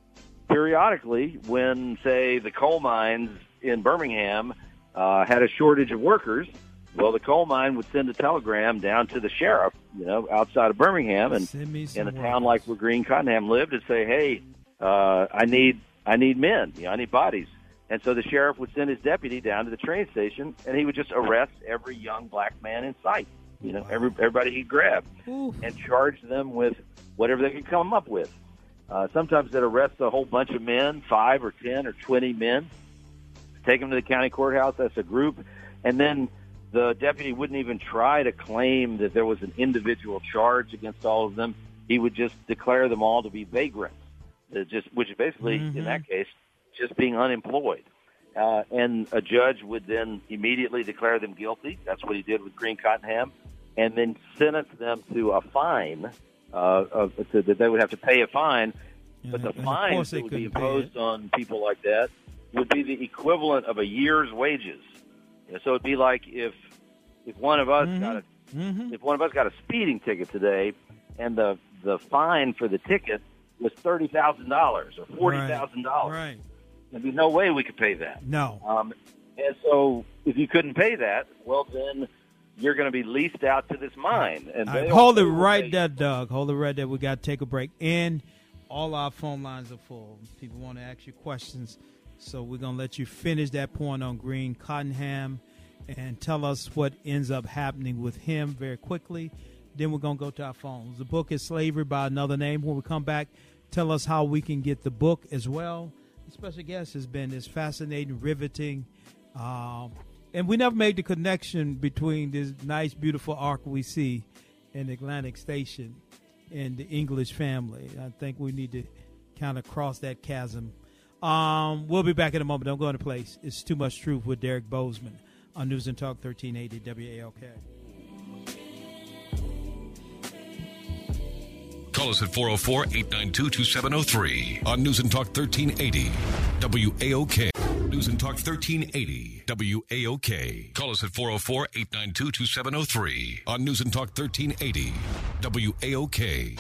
periodically, when say the coal mines in Birmingham uh, had a shortage of workers. Well, the coal mine would send a telegram down to the sheriff, you know, outside of Birmingham, and Send me in some a work. town like where Green Cottonham lived, and say, "Hey, uh, I need, I need men, you know, I need bodies." And so the sheriff would send his deputy down to the train station, and he would just arrest every young black man in sight, you know, every, everybody he'd grab, Ooh. and charge them with whatever they could come up with. Uh, sometimes they'd arrest a whole bunch of men, five or ten or twenty men, take them to the county courthouse as a group, and then the deputy wouldn't even try to claim that there was an individual charge against all of them. He would just declare them all to be vagrants, uh, just which is basically, Mm-hmm. in that case, just being unemployed. Uh, and a judge would then immediately declare them guilty. That's what he did with Green Cottonham, and then sentence them to a fine, uh, of, to, that they would have to pay a fine. Yeah, but the and of fines course they that would be couldn't pay imposed on people like that would be the equivalent of a year's wages. You know, so it'd be like if if one of us Mm-hmm. got a Mm-hmm. if one of us got a speeding ticket today, and the the fine for the ticket was thirty thousand dollars or forty thousand dollars. Right. There'd be no way we could pay that. No. Um, and so if you couldn't pay that, well then you're going to be leased out to this mine. And All right, they hold it they will right pay- there, Doug. Hold it right there. We got to take a break. And all our phone lines are full. People want to ask you questions. So we're going to let you finish that point on Green Cottonham and tell us what ends up happening with him very quickly. Then we're going to go to our phones. The book is Slavery by Another Name. When we come back, tell us how we can get the book as well. The special guest has been this fascinating, riveting, um, and we never made the connection between this nice, beautiful arc we see in Atlantic Station and the English family. I think we need to kind of cross that chasm. Um, we'll be back in a moment. Don't go into place. It's Too Much Truth with Derek Bozeman on News and Talk thirteen eighty W A L K. Call us at four oh four, eight nine two, two seven oh three on News and Talk thirteen eighty W A O K. News and Talk thirteen eighty W A O K. Call us at four oh four, eight nine two, two seven oh three on News and Talk thirteen eighty W A O K.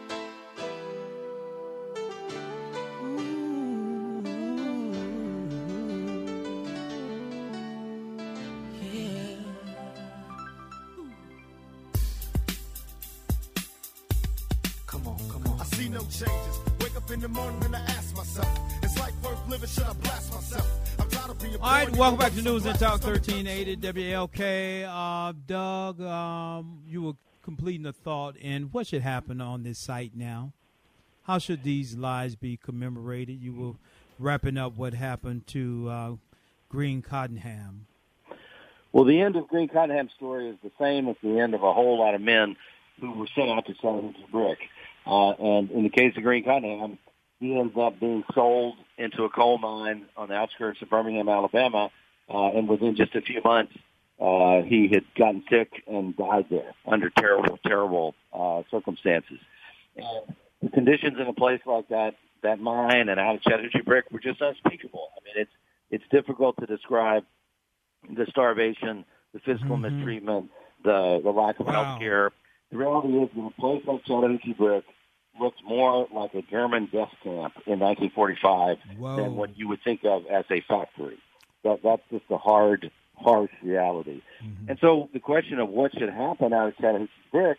Come on, come on. I see no changes. Wake up in the morning and I ask myself, it's like worth living, should I blast myself? I'm tired of being All right, born, welcome you back to know, News and some Talk black thirteen eighty W A L K. Uh, Doug, um, you were completing a thought, and what should happen on this site now? How should these lives be commemorated? You were wrapping up what happened to uh, Green Cottonham. Well, the end of Green Cottonham's story is the same as the end of a whole lot of men who were sent out to Chattahoochee Brick. Uh, and in the case of Green Cottonham, he ends up being sold into a coal mine on the outskirts of Birmingham, Alabama, uh, and within just a few months, uh, he had gotten sick and died there under terrible, terrible uh, circumstances. And the conditions in a place like that, that mine and out of Chattahoochee Brick, were just unspeakable. I mean, it's it's difficult to describe the starvation, the physical Mm-hmm. mistreatment, the the lack of Wow. health care. The reality is, in a place like Chattahoochee Brick, looked more like a German death camp in nineteen forty-five Whoa. than what you would think of as a factory. That that's just a hard, harsh reality. Mm-hmm. And so the question of what should happen out of Chattahoochee Brick,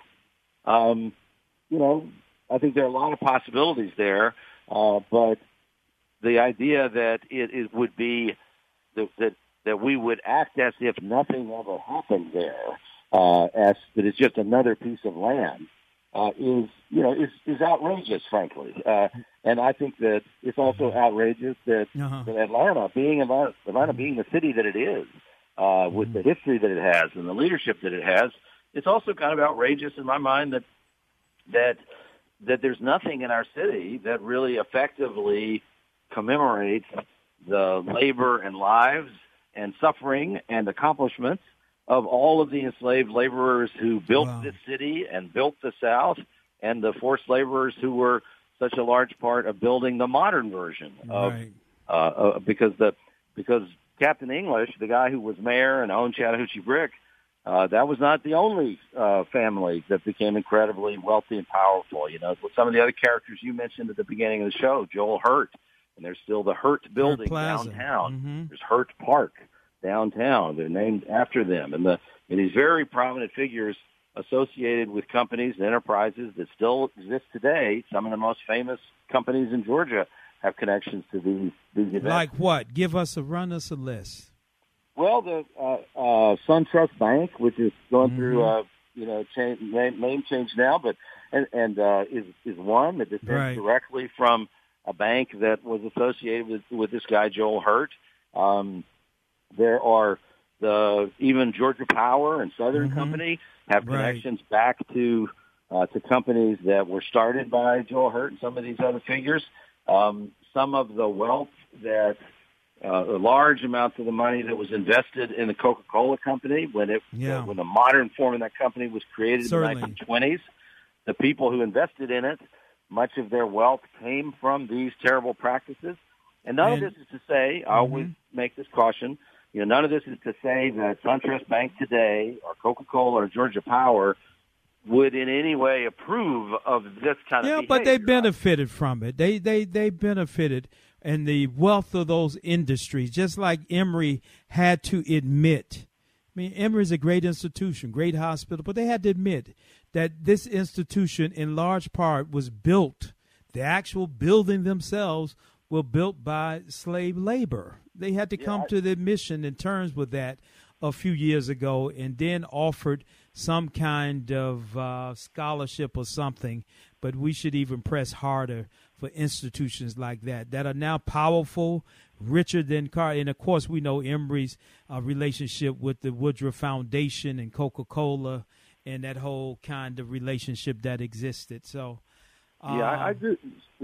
um, you know, I think there are a lot of possibilities there, uh, but the idea that it, it would be that, that that we would act as if nothing ever happened there, uh, as that it's just another piece of land, uh, is you know is is outrageous, frankly. Uh, and I think that it's also outrageous that, uh-huh. that Atlanta, being Atlanta, Atlanta being the city that it is, uh, with the history that it has and the leadership that it has, it's also kind of outrageous in my mind that that that there's nothing in our city that really effectively commemorates the labor and lives and suffering and accomplishments of all of the enslaved laborers who built wow. this city and built the South, and the forced laborers who were such a large part of building the modern version of right. uh, uh, because the because Captain English, the guy who was mayor and owned Chattahoochee Brick, uh, that was not the only uh, family that became incredibly wealthy and powerful. You know, some of the other characters you mentioned at the beginning of the show, Joel Hurt, and there's still the Hurt building Plaza. downtown. Mm-hmm. There's Hurt Park downtown. They're named after them, and the and these very prominent figures associated with companies and enterprises that still exist today. Some of the most famous companies in Georgia have connections to these these events. Like what? Give us a run us a list. Well, the uh, uh, SunTrust Bank, which is going mm-hmm. through uh, you know change, name, name change now, but and, and uh, is is one that descends right. directly from a bank that was associated with with this guy Joel Hurt. Um, there are the even Georgia Power and Southern mm-hmm. Company have right. connections back to uh, to companies that were started by Joel Hurt and some of these other figures. Um, some of the wealth that uh, large amounts of the money that was invested in the Coca-Cola Company when it yeah. uh, when the modern form of that company was created Certainly. in the nineteen twenties. The people who invested in it, much of their wealth came from these terrible practices. And none and, of this is to say, I always mm-hmm. make this caution, you know, none of this is to say that SunTrust Bank today or Coca-Cola or Georgia Power would in any way approve of this kind yeah, of behavior. Yeah, but they benefited from it. They they they benefited and the wealth of those industries, just like Emory had to admit. I mean, Emory is a great institution, great hospital, but they had to admit that this institution in large part was built, the actual building themselves were built by slave labor. They had to come yeah, I, to the admission and terms with that a few years ago, and then offered some kind of uh, scholarship or something. But we should even press harder for institutions like that that are now powerful, richer than Car. And of course, we know Emory's uh, relationship with the Woodruff Foundation and Coca-Cola, and that whole kind of relationship that existed. So, uh, yeah, I, I agree.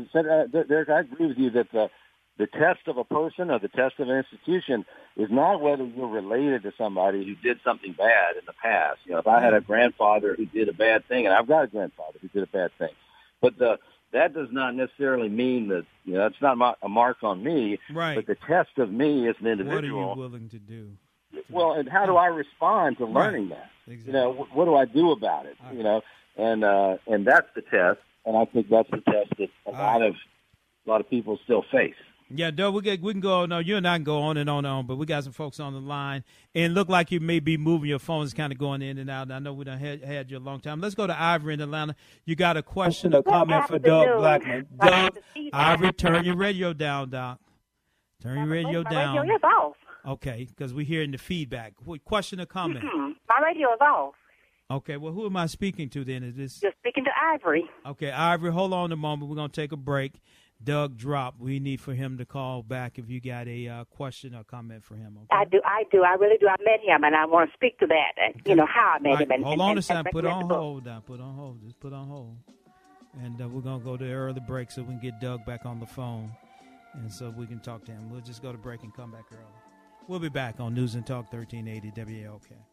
Derek, I agree with you that the the test of a person or the test of an institution is not whether you're related to somebody who did something bad in the past. You know, if I had a grandfather who did a bad thing, and I've got a grandfather who did a bad thing, but the that does not necessarily mean that, you know, that's not my, a mark on me. Right. But the test of me as an individual. What are you willing to do? Well, and how do I respond to learning right. that? Exactly. You know, what, what do I do about it? Right. You know, and uh, and that's the test, and I think that's the test that a All lot right. of a lot of people still face. Yeah, Doug, we get, we can go. No, you and I can go on and on and on, but we got some folks on the line, and look like you may be moving your phones, kind of going in and out. I know we done had, had you a long time. Let's go to Ivory in Atlanta. You got a question or comment for Doug Blackman? Doug, Ivory, turn your radio down, Doc. Turn your radio my down. My radio is off. Okay, because we're hearing the feedback. Question or comment? Mm-hmm. My radio is off. Okay, well, who am I speaking to then? Is this? You're speaking to Ivory. Okay, Ivory, hold on a moment. We're going to take a break. Doug dropped. We need for him to call back if you got a uh, question or comment for him. Okay? I do. I do. I really do. I met him, and I want to speak to that. And, okay. You know, how I met right. him. And, hold and, on and, a second. Put on book. hold now. Put on hold. Just put on hold. And uh, we're going to go to the early break so we can get Doug back on the phone, and so we can talk to him. We'll just go to break and come back early. We'll be back on News and Talk thirteen eighty W A O K.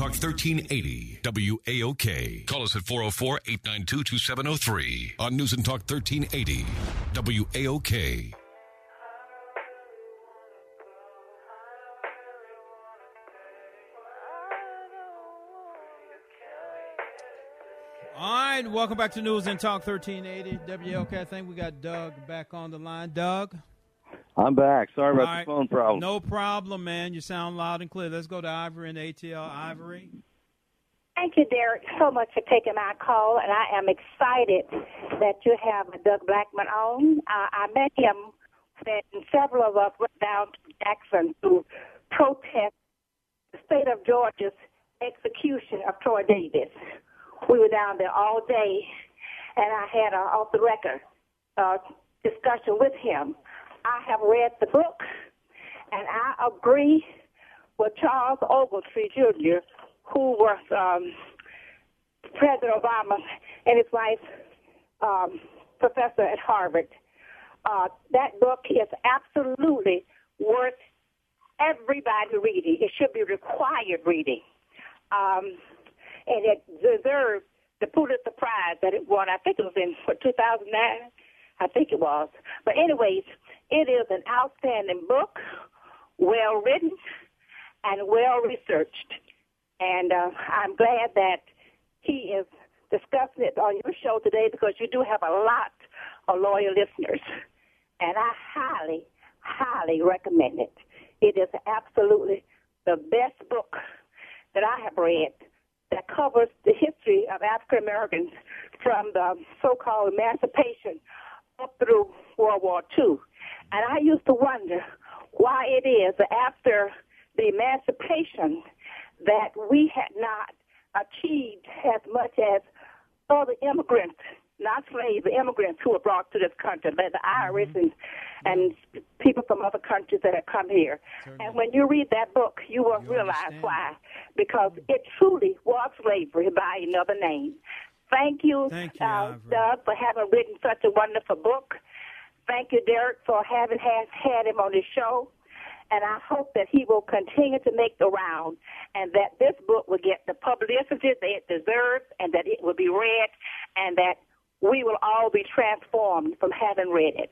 Talk thirteen eighty W A O K. Call us at four oh four, eight nine two, two seven oh three on News and Talk thirteen eighty W A O K. All right, welcome back to News and Talk thirteen eighty W A O K. I think we got Doug back on the line. Doug? I'm back. Sorry about All right. the phone problem. No problem, man. You sound loud and clear. Let's go to Ivory and A T L. Ivory? Thank you, Derek, so much for taking my call, and I am excited that you have Doug Blackman on. Uh, I met him when several of us went down to Jackson to protest the state of Georgia's execution of Troy Davis. We were down there all day, and I had an off-the-record uh, discussion with him. I have read the book, and I agree with Charles Ogletree, Junior, who was um, President Obama and his wife, um, professor at Harvard. Uh, that book is absolutely worth everybody reading. It should be required reading. Um, and it deserved the Pulitzer Prize that it won. I think it was in what, two thousand nine. I think it was. But anyways, it is an outstanding book, well written and well researched. And uh, I'm glad that he is discussing it on your show today because you do have a lot of loyal listeners. And I highly, highly recommend it. It is absolutely the best book that I have read that covers the history of African Americans from the so-called emancipation up through World War Two. And I used to wonder why it is that after the emancipation that we had not achieved as much as other immigrants, not slaves, the immigrants who were brought to this country, like the Irish and, and people from other countries that have come here. Certainly. And when you read that book, you will you realize understand. Why. Because it truly was slavery by another name. Thank you, Thank you uh, Doug, for having written such a wonderful book. Thank you, Derek, for having had, had him on the show. And I hope that he will continue to make the round and that this book will get the publicity that it deserves and that it will be read and that we will all be transformed from having read it.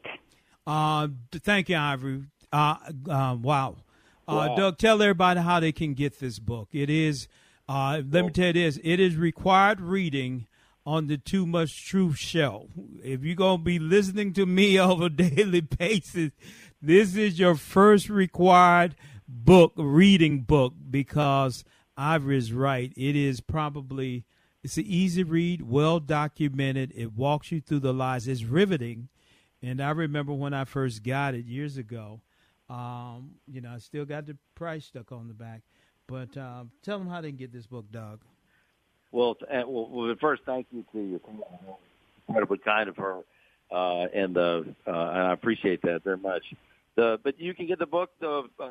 Uh, thank you, Ivory. Uh, uh, wow. Uh, wow. Doug, tell everybody how they can get this book. It is, uh, let me tell you this, it is required reading on the Too Much Truth show. If you're going to be listening to me on a daily basis, this is your first required book, reading book, because Ivory is right. It is probably, it's an easy read, well documented. It walks you through the lives. It's riveting. And I remember when I first got it years ago, um, you know, I still got the price stuck on the back. But uh, tell them how they can get this book, Doug. Well, uh, well, well, first, thank you to you. Incredibly kind of her, uh, and uh, uh, I appreciate that very much. The, but you can get the book. The, uh,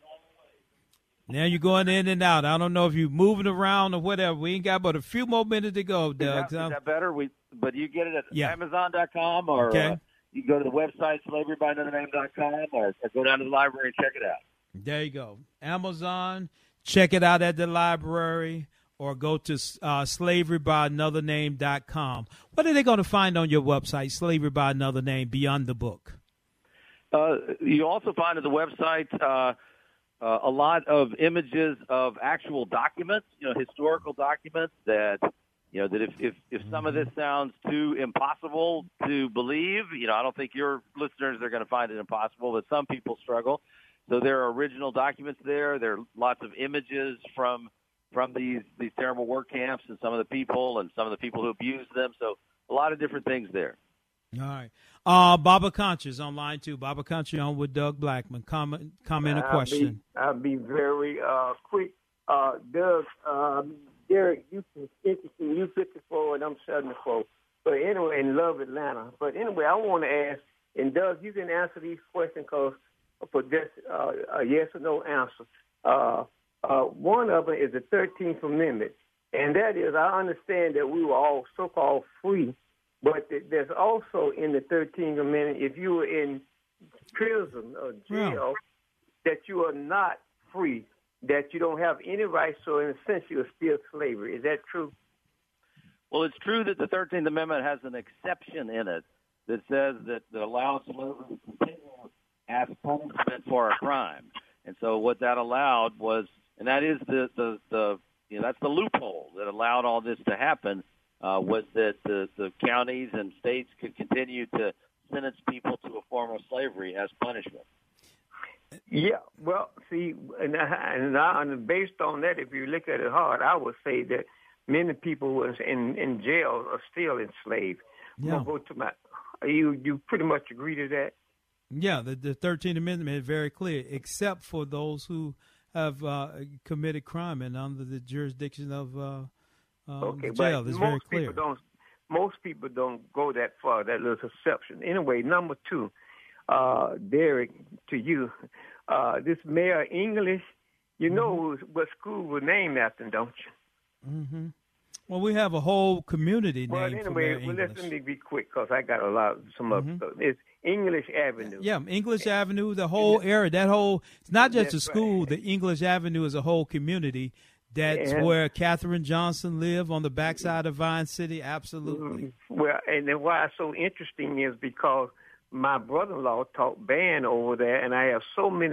now you're going in and out. I don't know if you're moving around or whatever. We ain't got but a few more minutes to go, Doug. Is that, is that better? We, but you get it at yeah. Amazon dot com or okay. uh, you go to the website slavery by another name dot com or, or go down to the library and check it out. There you go. Amazon, check it out at the library, or go to uh, slavery by another name dot com. What are they going to find on your website, Slavery by Another Name, beyond the book? Uh, you also find at the website uh, uh, a lot of images of actual documents, you know, historical documents that, you know, that if, if, if some of this sounds too impossible to believe, you know, I don't think your listeners are going to find it impossible, but some people struggle. So there are original documents there. There are lots of images from from these, these terrible work camps and some of the people and some of the people who abused them. So a lot of different things there. All right. Uh, Baba Concha online too. Baba Concha on with Doug Blackman. Comment, comment or question? I'll be, I'll be very uh, quick. Uh, Doug, uh, Derek, you interesting. You fifty-four and I'm seventy-four. But anyway, and love Atlanta. But anyway, I want to ask, and Doug, you can answer these questions because for just uh, a yes or no answer. Uh, uh, one of them is the thirteenth Amendment, and that is, I understand that we were all so-called free, but there's also in the thirteenth Amendment, if you were in prison or jail, yeah. that you are not free. that you don't have any rights, so in a sense you're still slavery. Is that true? Well, it's true that the thirteenth Amendment has an exception in it that says that, that allows slavery to continue as punishment for a crime. And so what that allowed was, and that is the, the, the you know, that's the loophole that allowed all this to happen, uh, was that the, the counties and states could continue to sentence people to a form of slavery as punishment. Yeah, well, see, and, I, and, I, and based on that, if you look at it hard, I would say that many people who are in, in jail are still enslaved. Yeah. Go to my, you you pretty much agree to that? Yeah, the, the thirteenth Amendment is very clear, except for those who have uh, committed crime and under the jurisdiction of uh, uh, okay, jail. but It's most very clear. People don't, most people don't go that far, that little exception. Anyway, number two, uh, Derek, to you, uh, this Mayor English, you know mm-hmm. what school was named after, don't you? Mm-hmm. Well, we have a whole community well, named anyway, for Mayor well, English. let me be quick because I got a lot, some of Mhm. stuff. It's English Avenue. Yeah, English Avenue, the whole area, that whole, it's not just That's a school, right. the English Avenue is a whole community. That's Yeah. where Katherine Johnson lived on the backside of Vine City, absolutely. Well, and then why it's so interesting is because my brother-in-law taught band over there, and I have so many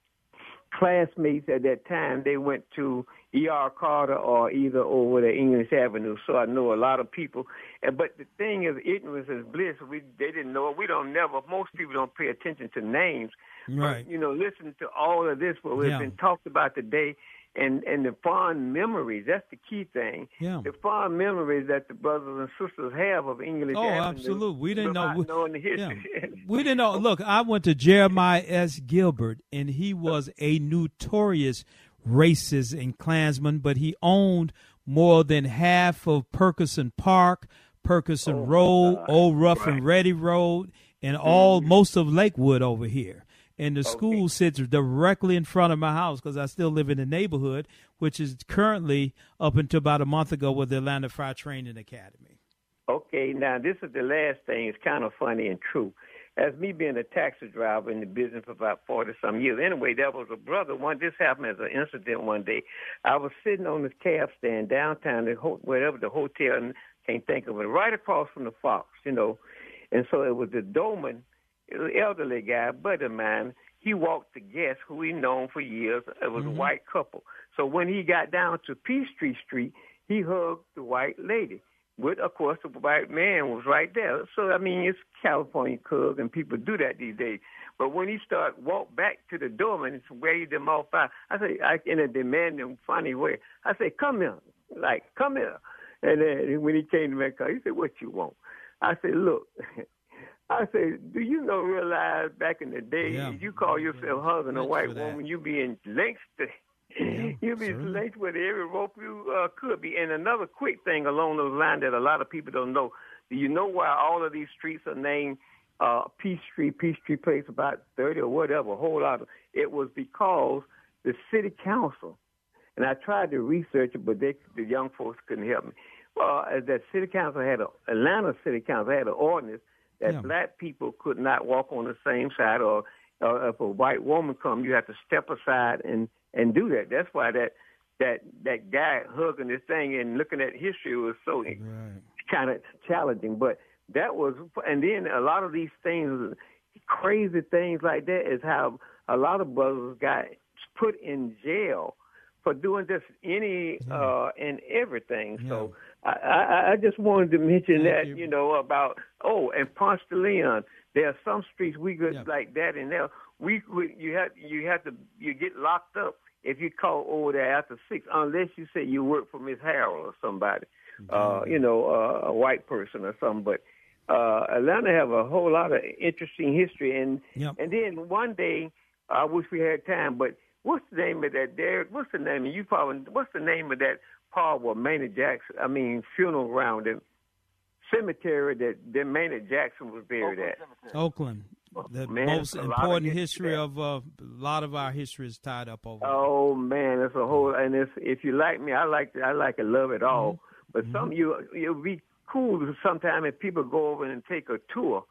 classmates at that time. They went to E R. Carter or either over the English Avenue, so I know a lot of people. And but the thing is, ignorance is bliss. We they didn't know it. We don't never. Most people don't pay attention to names. Right. But, you know, listen to all of this what we've Yeah. been talked about today. And and the fond memories, that's the key thing. Yeah. The fond memories that the brothers and sisters have of English Oh, Avenue. absolutely. We didn't know. without We, knowing the history. yeah. we didn't know. Look, I went to Jeremiah S. Gilbert, and he was a notorious racist and Klansman, but he owned more than half of Perkerson Park, Perkerson Oh, Road, God. Old Rough Right. and Ready Road, and all Mhm. most of Lakewood over here. And the school sits directly in front of my house because I still live in the neighborhood, which is currently up until about a month ago with the Atlanta Fire Training Academy. Okay, now this is the last thing. It's kind of funny and true. As me being a taxi driver in the business for about forty-some years. Anyway, there was a brother. One, this happened as an incident one day. I was sitting on this cab stand downtown, the ho- whatever the hotel, can't think of it, right across from the Fox, you know. And so it was the doorman, elderly guy, buddy of mine. He walked the guest who we known for years. It was Mhm. a white couple. So when he got down to Peachtree Street, he hugged the white lady. With, of course, the white man was right there. So, I mean, it's California hug, and people do that these days. But when he started walk back to the doorman and waved them off out, I say, I, in a demanding, funny way, I say, come here, like, come here. And then when he came to my car, he said, what you want? I said, look, I said, do you know, realize back in the day, Yeah. you call yourself hugging a Lynched white for that. woman, you being lynched. You'll be certainly. lynched with every rope you uh, could be. And another quick thing along those lines that a lot of people don't know, do you know why all of these streets are named uh, Peachtree, Peachtree Place, about thirty or whatever, a whole lot of it was because the city council, and I tried to research it, but they, the young folks couldn't help me. Well, uh, that city council had a, Atlanta city council had an ordinance that Yeah. black people could not walk on the same side, or, or if a white woman come, you have to step aside and, and do that. That's why that that that guy hugging this thing and looking at history was so Right. kind of challenging. But that was, and then a lot of these things, crazy things like that, is how a lot of brothers got put in jail for doing just any uh, and everything. So I, I, I just wanted to mention Thank that, you. you know, about, oh, and Ponce de Leon, there are some streets we could Yeah. like that, and there we we- you have you have to you get locked up if you call over there after six, unless you say you work for Miss Harold or somebody, uh, you know, uh, a white person or something. But uh, Atlanta have a whole lot of interesting history, and Yep. and then one day I wish we had time, but what's the name of that, Derek? What's the name? You probably what's the name of that part where Maynard Jackson? I mean, funeral ground and cemetery that, that Maynard Jackson was buried at. Oakland. The Man, most a lot of important history history there. of uh, a lot of our history is tied up over. Oh man, it's a whole. And it's, if you like me, I like I like to love it all. But some you it'll be cool sometime if people go over and take a tour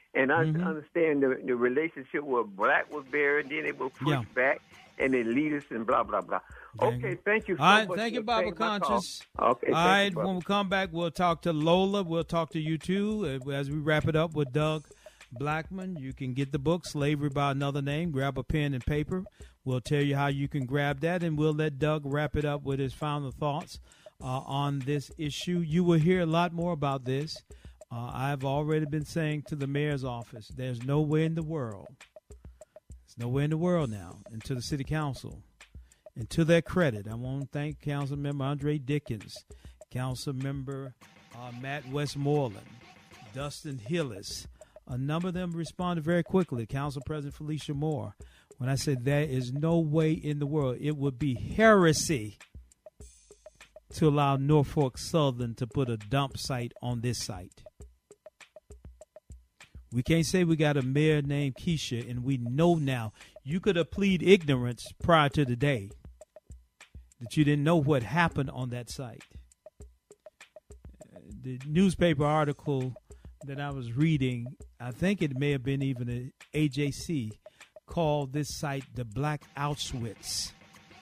And I Mm-hmm. understand the, the relationship where black was buried, then it will push Yeah. back, and then lead us and blah, blah, blah. Okay, thank you so All right, much. thank you, for Baba taking my call. Conscious. Okay, All thank right, you, brother. when we come back, we'll talk to Lola. We'll talk to you, too, uh, as we wrap it up with Doug Blackman. You can get the book, Slavery by Another Name. Grab a pen and paper. We'll tell you how you can grab that, and we'll let Doug wrap it up with his final thoughts uh, on this issue. You will hear a lot more about this. Uh, I've already been saying to the mayor's office, there's nowhere in the world, there's nowhere in the world now, and to the city council, and to their credit, I want to thank Council Member Andre Dickens, Council Member uh, Matt Westmoreland, Dustin Hillis. A number of them responded very quickly. Council President Felicia Moore, when I said there is no way in the world, it would be heresy to allow Norfolk Southern to put a dump site on this site. We can't say we got a mayor named Keisha, and we know now. You could have pleaded ignorance prior to the day that you didn't know what happened on that site. The newspaper article that I was reading, I think it may have been even a A J C, called this site the Black Auschwitz.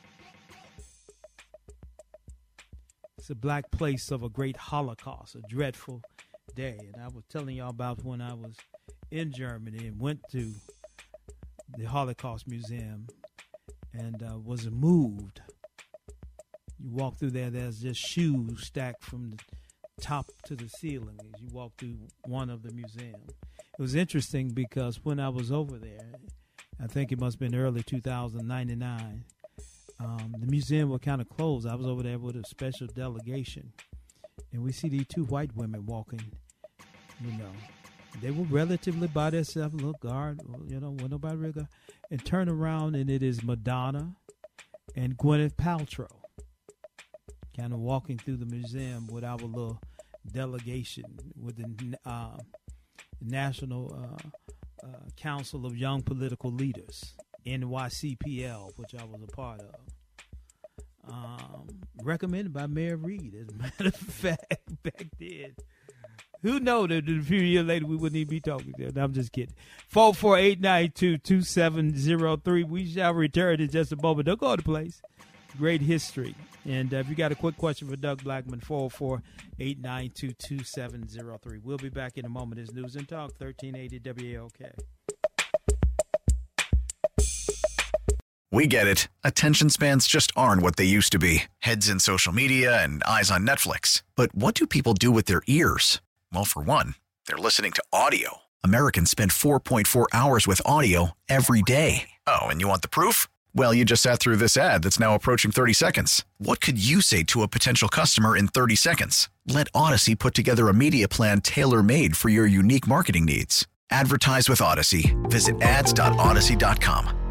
It's a black place of a great Holocaust, a dreadful day. And I was telling y'all about when I was in Germany and went to the Holocaust Museum and uh, was moved. You walk through there, there's just shoes stacked from the top to the ceiling as you walk through one of the museums. It was interesting because when I was over there, I think it must have been early two thousand ninety-nine, um, the museum was kind of closed. I was over there with a special delegation, and we see these two white women walking, you know. They were relatively by themselves, a little guard, you know, with nobody really guard, and turn around, and it is Madonna and Gwyneth Paltrow kind of walking through the museum with our little delegation with the uh, National uh, uh, Council of Young Political Leaders, N Y C P L, which I was a part of. Um, recommended by Mayor Reed, as a matter of fact, back then. Who knows that a few years later we wouldn't even be talking there? No, I'm just kidding. four four eight nine two, two seven zero three. We shall return in just a moment. Don't go to the place. Great history. And uh, if you got a quick question for Doug Blackman, four oh four, eight nine two, two seven zero three. We'll be back in a moment. It's News and Talk, thirteen eighty W A O K. We get it. Attention spans just aren't what they used to be. Heads in social media and eyes on Netflix. But what do people do with their ears? Well, for one, they're listening to audio. Americans spend four point four hours with audio every day. Oh, and you want the proof? Well, you just sat through this ad that's now approaching thirty seconds. What could you say to a potential customer in thirty seconds? Let Odyssey put together a media plan tailor-made for your unique marketing needs. Advertise with Odyssey. Visit ads dot odyssey dot com.